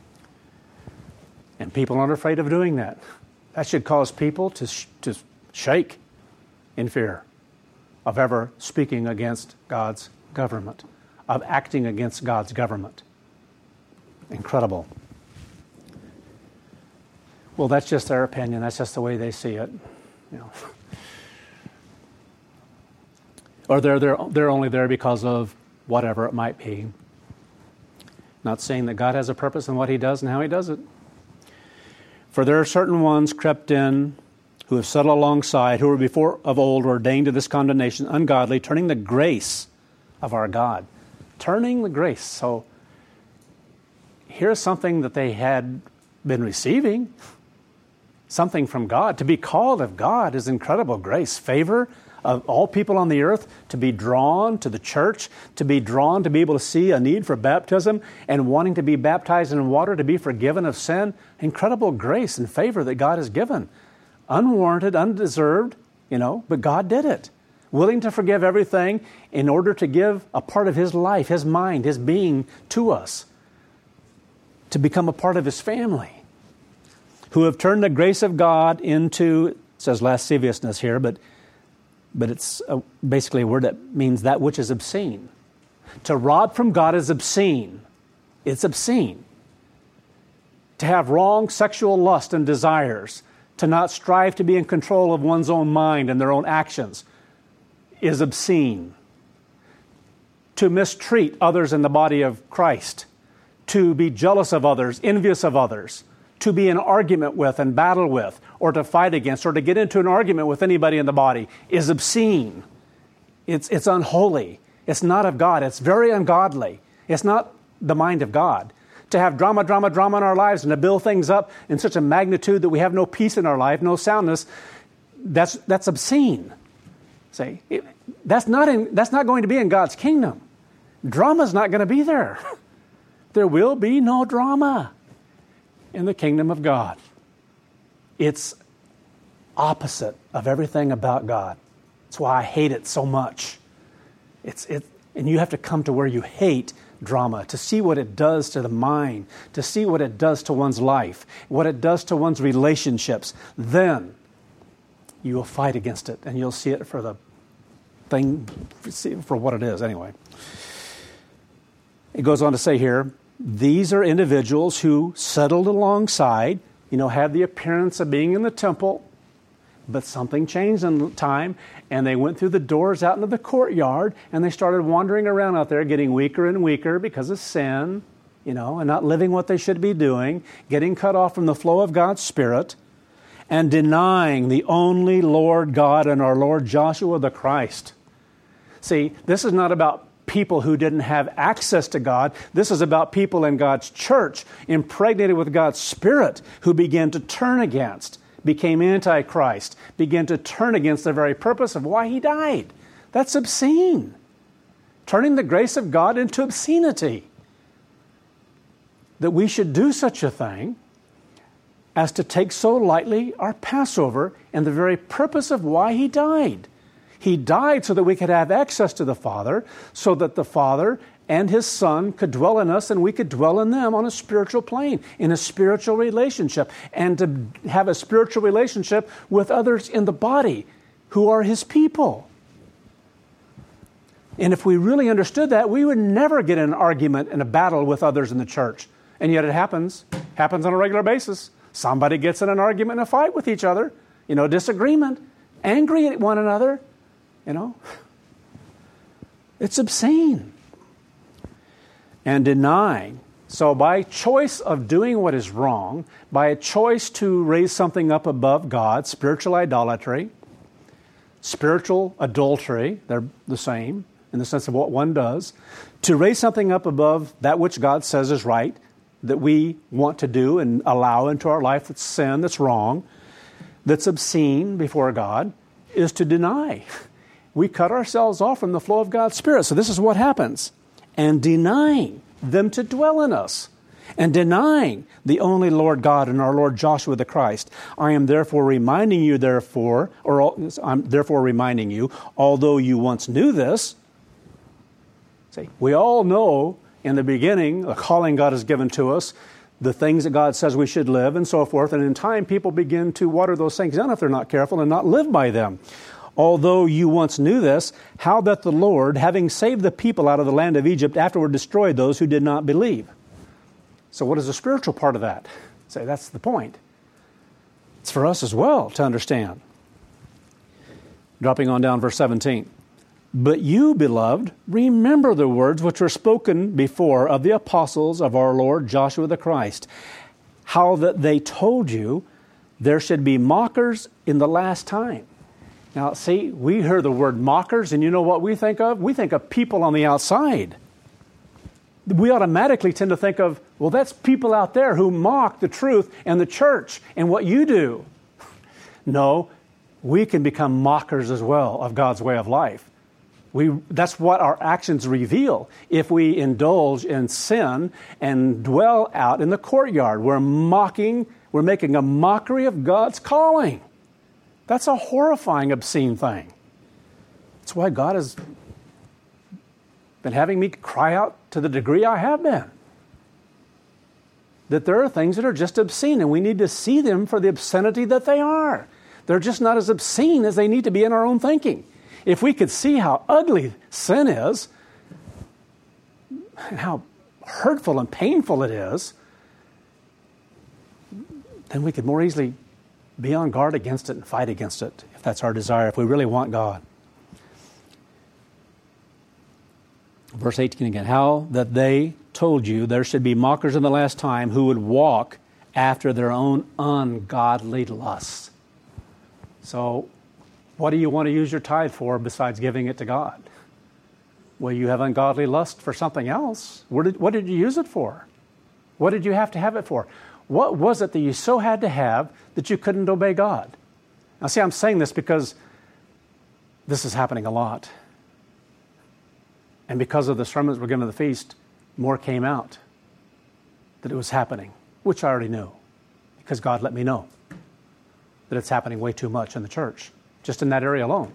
And people aren't afraid of doing that. That should cause people to shake in fear of ever speaking against God's government, of acting against God's government. Incredible. Well, that's just their opinion. That's just the way they see it. Or they're only there because of whatever it might be. Not saying that God has a purpose in what He does and how He does it. For there are certain ones crept in who have settled alongside, who were before of old ordained to this condemnation, ungodly, turning the grace of our God. Turning the grace. So here's something that they had been receiving. Something from God. To be called of God is incredible grace. Favor of all people on the earth, to be drawn to the church, to be drawn to be able to see a need for baptism and wanting to be baptized in water, to be forgiven of sin. Incredible grace and favor that God has given. Unwarranted, undeserved, but God did it. Willing to forgive everything in order to give a part of His life, His mind, His being to us. To become a part of His family. Who have turned the grace of God into, it says lasciviousness here, but it's basically a word that means that which is obscene. To rob from God is obscene. It's obscene. To have wrong sexual lust and desires, to not strive to be in control of one's own mind and their own actions, is obscene. to mistreat others in the body of Christ, to be jealous of others, envious of others, to be in argument with and battle with, or to fight against, or to get into an argument with anybody in the body is obscene. It's unholy. It's not of God. It's very ungodly. It's not the mind of God. To have drama in our lives and to build things up in such a magnitude that we have no peace in our life, no soundness, that's obscene. See, that's not going to be in God's kingdom. Drama's not going to be there. There will be no drama in the kingdom of God. It's opposite of everything about God. That's why I hate it so much. And you have to come to where you hate drama, to see what it does to the mind, to see what it does to one's life, what it does to one's relationships. Then you will fight against it, and you'll see it for the thing, for what it is anyway. It goes on to say here, these are individuals who settled alongside, had the appearance of being in the temple, but something changed in time, and they went through the doors out into the courtyard, and they started wandering around out there, getting weaker and weaker because of sin, and not living what they should be doing, getting cut off from the flow of God's Spirit, and denying the only Lord God and our Lord Joshua the Christ. See, this is not about people who didn't have access to God. This is about people in God's church, impregnated with God's Spirit, who began to turn against, became antichrist, began to turn against the very purpose of why He died. That's obscene. Turning the grace of God into obscenity. That we should do such a thing as to take so lightly our Passover and the very purpose of why He died. He died so that we could have access to the Father, so that the Father and His Son could dwell in us and we could dwell in them on a spiritual plane, in a spiritual relationship, and to have a spiritual relationship with others in the body who are His people. And if we really understood that, we would never get in an argument and a battle with others in the church. And yet it happens on a regular basis. Somebody gets in an argument and a fight with each other, disagreement, angry at one another, It's obscene. And denying. So by choice of doing what is wrong, by a choice to raise something up above God, spiritual idolatry, spiritual adultery, they're the same in the sense of what one does, to raise something up above that which God says is right, that we want to do and allow into our life that's sin, that's wrong, that's obscene before God, is to deny. We cut ourselves off from the flow of God's Spirit. So this is what happens. And denying them to dwell in us, and denying the only Lord God and our Lord Joshua the Christ. I'm therefore reminding you, although you once knew this. See, we all know in the beginning, the calling God has given to us, the things that God says we should live and so forth. And in time, people begin to water those things down if they're not careful and not live by them. Although you once knew this, how that the Lord, having saved the people out of the land of Egypt, afterward destroyed those who did not believe. So what is the spiritual part of that? Say, that's the point. It's for us as well to understand. Dropping on down verse 17. But you, beloved, remember the words which were spoken before of the apostles of our Lord Joshua the Christ, how that they told you there should be mockers in the last time. Now, see, we hear the word mockers, and you know what we think of? We think of people on the outside. We automatically tend to think of, well, that's people out there who mock the truth and the church and what you do. No, we can become mockers as well of God's way of life. That's what our actions reveal. If we indulge in sin and dwell out in the courtyard, we're making a mockery of God's calling. That's a horrifying, obscene thing. That's why God has been having me cry out to the degree I have been. That there are things that are just obscene, and we need to see them for the obscenity that they are. They're just not as obscene as they need to be in our own thinking. If we could see how ugly sin is, and how hurtful and painful it is, then we could more easily be on guard against it and fight against it, if that's our desire, if we really want God. Verse 18 again. How that they told you there should be mockers in the last time who would walk after their own ungodly lusts. So, what do you want to use your tithe for besides giving it to God? Well, you have ungodly lust for something else. What did you use it for? What did you have to have it for? What was it that you so had to have that you couldn't obey God? Now, see, I'm saying this because this is happening a lot. And because of the sermons we're given at the feast, more came out that it was happening, which I already knew, because God let me know that it's happening way too much in the church, just in that area alone.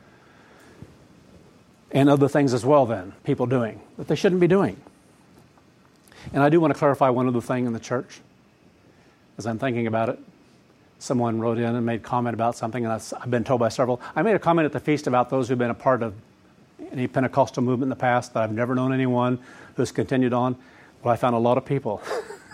And other things as well then, people doing that they shouldn't be doing. And I do want to clarify one other thing in the church. As I'm thinking about it, someone wrote in and made a comment about something, and I've been told by several. I made a comment at the feast about those who've been a part of any Pentecostal movement in the past, that I've never known anyone who's continued on. Well, I found a lot of people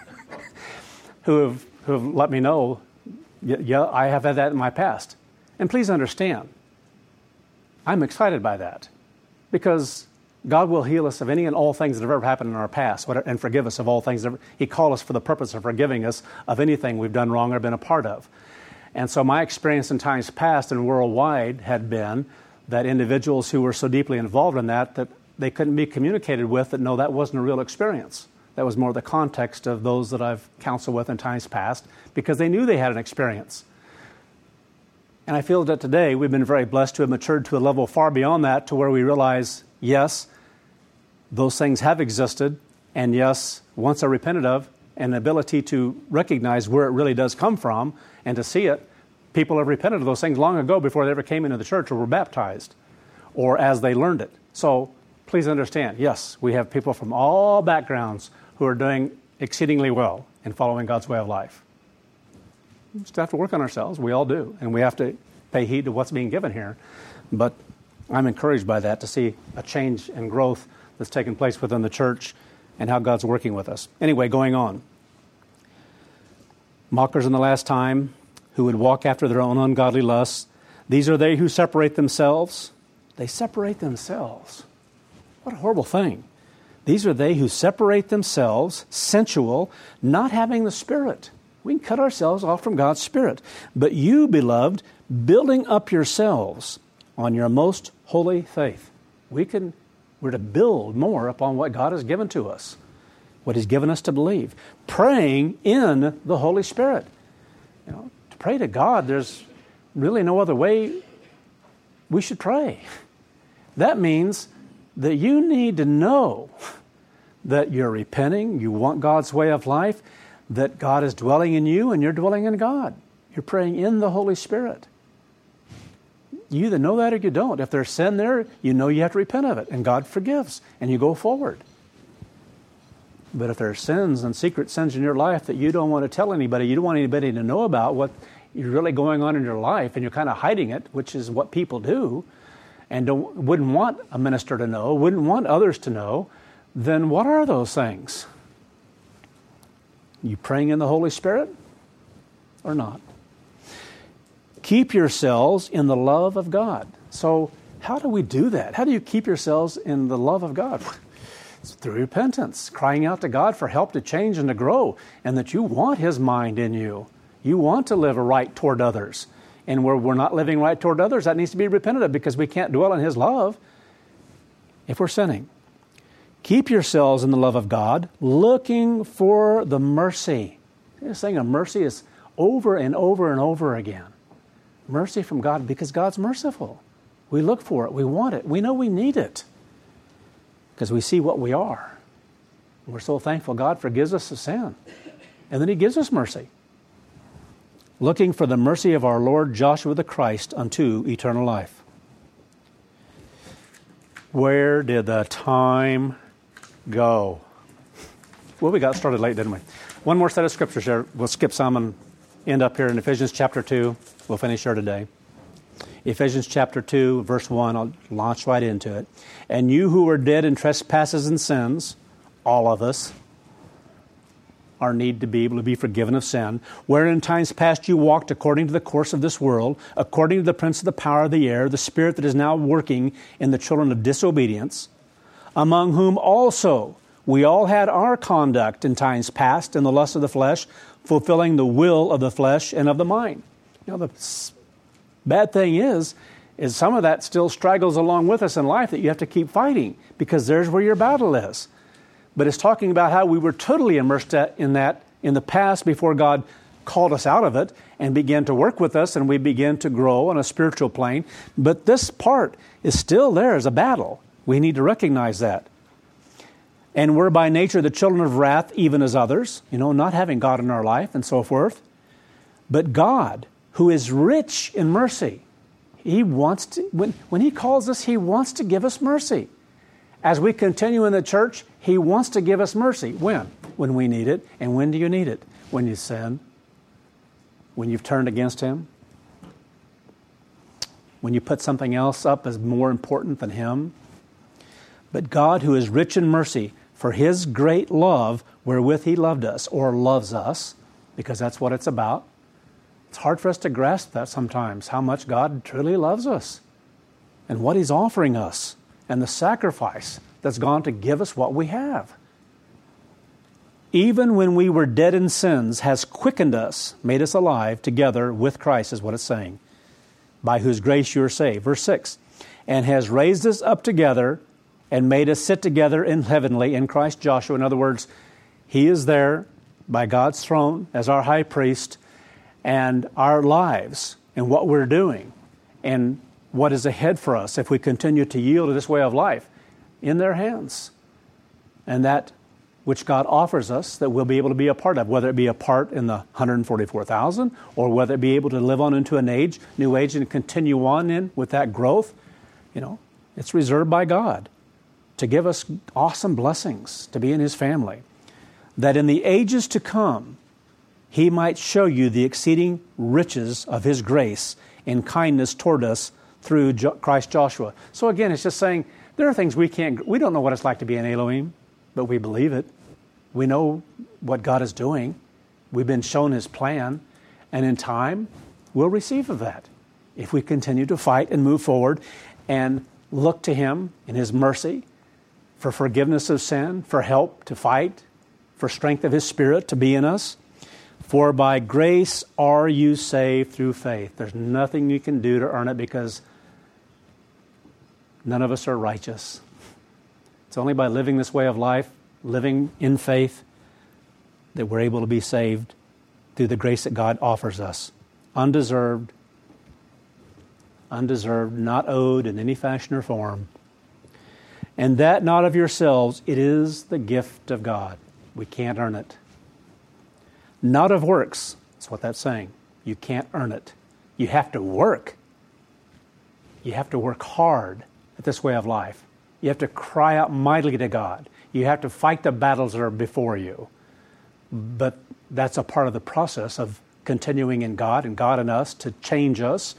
who have let me know, yeah, I have had that in my past. And please understand, I'm excited by that, because God will heal us of any and all things that have ever happened in our past and forgive us of all things. He called us for the purpose of forgiving us of anything we've done wrong or been a part of. And so my experience in times past and worldwide had been that individuals who were so deeply involved in that they couldn't be communicated with, that no, that wasn't a real experience. That was more the context of those that I've counseled with in times past, because they knew they had an experience. And I feel that today we've been very blessed to have matured to a level far beyond that, to where we realize, yes, those things have existed, and yes, once they're repented of, an ability to recognize where it really does come from and to see it. People have repented of those things long ago before they ever came into the church or were baptized, or as they learned it. So please understand, yes, we have people from all backgrounds who are doing exceedingly well in following God's way of life. We just have to work on ourselves. We all do. And we have to pay heed to what's being given here. But I'm encouraged by that, to see a change and growth that's taken place within the church and how God's working with us. Anyway, going on. Mockers in the last time, who would walk after their own ungodly lusts. These are they who separate themselves. They separate themselves. What a horrible thing. These are they who separate themselves, sensual, not having the Spirit. We can cut ourselves off from God's Spirit. But you, beloved, building up yourselves on your most holy faith. We're to build more upon what God has given to us, what He's given us to believe. Praying in the Holy Spirit. You know, to pray to God, there's really no other way we should pray. That means that you need to know that you're repenting, you want God's way of life, that God is dwelling in you and you're dwelling in God. You're praying in the Holy Spirit. You either know that or you don't. If there's sin there, you know you have to repent of it, and God forgives, and you go forward. But if there are sins and secret sins in your life that you don't want to tell anybody, you don't want anybody to know about what is really going on in your life, and you're kind of hiding it, which is what people do, and wouldn't want a minister to know, wouldn't want others to know, then what are those things? You praying in the Holy Spirit or not? Keep yourselves in the love of God. So how do we do that? How do you keep yourselves in the love of God? It's through repentance, crying out to God for help to change and to grow, and that you want His mind in you. You want to live right toward others. And where we're not living right toward others, that needs to be repented of, because we can't dwell in His love if we're sinning. Keep yourselves in the love of God, looking for the mercy. This thing of mercy is over and over and over again. Mercy from God, because God's merciful. We look for it. We want it. We know we need it, because we see what we are. We're so thankful God forgives us of sin. And then He gives us mercy. Looking for the mercy of our Lord Joshua the Christ unto eternal life. Where did the time go? Well, we got started late, didn't we? One more set of scriptures here. We'll skip some and end up here in Ephesians chapter 2. We'll finish here today. Ephesians chapter 2, verse 1. I'll launch right into it. And you who were dead in trespasses and sins, all of us, our need to be able to be forgiven of sin, wherein in times past you walked according to the course of this world, according to the prince of the power of the air, the spirit that is now working in the children of disobedience, among whom also we all had our conduct in times past in the lust of the flesh, fulfilling the will of the flesh and of the mind. The bad thing is some of that still straggles along with us in life that you have to keep fighting, because there's where your battle is. But it's talking about how we were totally immersed in that in the past before God called us out of it and began to work with us, and we began to grow on a spiritual plane. But this part is still there as a battle. We need to recognize that. And we're by nature the children of wrath, even as others, not having God in our life and so forth. But God, who is rich in mercy, He wants to, when He calls us, He wants to give us mercy. As we continue in the church, He wants to give us mercy. When? When we need it. And when do you need it? When you sin. When you've turned against Him. When you put something else up as more important than Him. But God, who is rich in mercy, for His great love wherewith He loved us, or loves us, because that's what it's about. It's hard for us to grasp that sometimes, how much God truly loves us and what He's offering us and the sacrifice that's gone to give us what we have. Even when we were dead in sins, has quickened us, made us alive together with Christ, is what it's saying, by whose grace you are saved. Verse 6, and has raised us up together and made us sit together in heavenly in Christ Joshua. In other words, He is there by God's throne as our high priest, and our lives and what we're doing and what is ahead for us if we continue to yield to this way of life in their hands. And that which God offers us that we'll be able to be a part of, whether it be a part in the 144,000 or whether it be able to live on into an age, new age, and continue on in with that growth. It's reserved by God to give us awesome blessings, to be in His family, that in the ages to come, He might show you the exceeding riches of His grace and kindness toward us through Christ Joshua. So again, it's just saying there are things we don't know what it's like to be an Elohim, but we believe it. We know what God is doing. We've been shown His plan, and in time, we'll receive of that if we continue to fight and move forward and look to Him in His mercy for forgiveness of sin, for help to fight, for strength of His Spirit to be in us. For by grace are you saved through faith. There's nothing you can do to earn it, because none of us are righteous. It's only by living this way of life, living in faith, that we're able to be saved through the grace that God offers us. Undeserved, not owed in any fashion or form. And that not of yourselves, it is the gift of God. We can't earn it. Not of works. That's what that's saying. You can't earn it. You have to work. You have to work hard at this way of life. You have to cry out mightily to God. You have to fight the battles that are before you. But that's a part of the process of continuing in God and God in us to change us.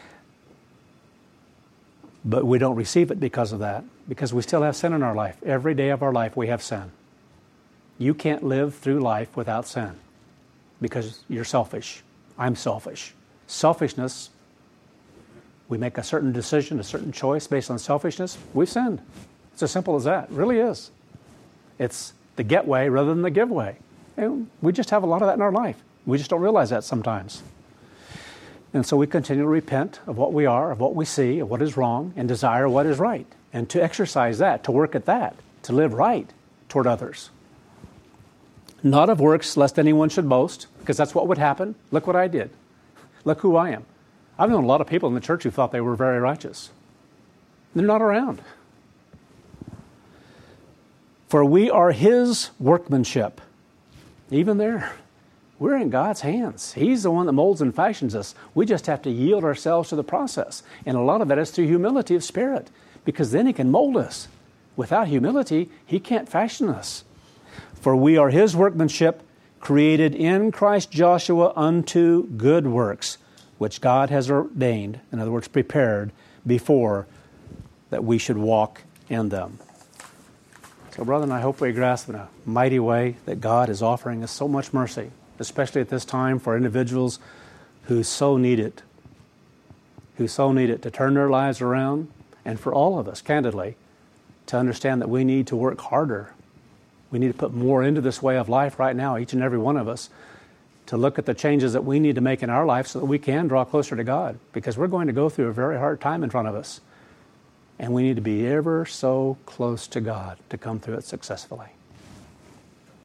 But we don't receive it because of that, because we still have sin in our life. Every day of our life we have sin. You can't live through life without sin because you're selfish. I'm selfish. Selfishness, we make a certain decision, a certain choice based on selfishness, we've sinned. It's as simple as that. It really is. It's the get way rather than the give way. And we just have a lot of that in our life. We just don't realize that sometimes. And so we continue to repent of what we are, of what we see, of what is wrong, and desire what is right. And to exercise that, to work at that, to live right toward others. Not of works, lest anyone should boast, because that's what would happen. Look what I did. Look who I am. I've known a lot of people in the church who thought they were very righteous. They're not around. For we are His workmanship. Even there, we're in God's hands. He's the one that molds and fashions us. We just have to yield ourselves to the process. And a lot of that is through humility of spirit, because then He can mold us. Without humility, He can't fashion us. For we are His workmanship, created in Christ Joshua unto good works, which God has ordained, in other words, prepared before that we should walk in them. So, brethren, I hope we grasp in a mighty way that God is offering us so much mercy, especially at this time for individuals who so need it, to turn their lives around, and for all of us, candidly, to understand that we need to work harder. We need to put more into this way of life right now, each and every one of us, to look at the changes that we need to make in our life so that we can draw closer to God, because we're going to go through a very hard time in front of us. And we need to be ever so close to God to come through it successfully.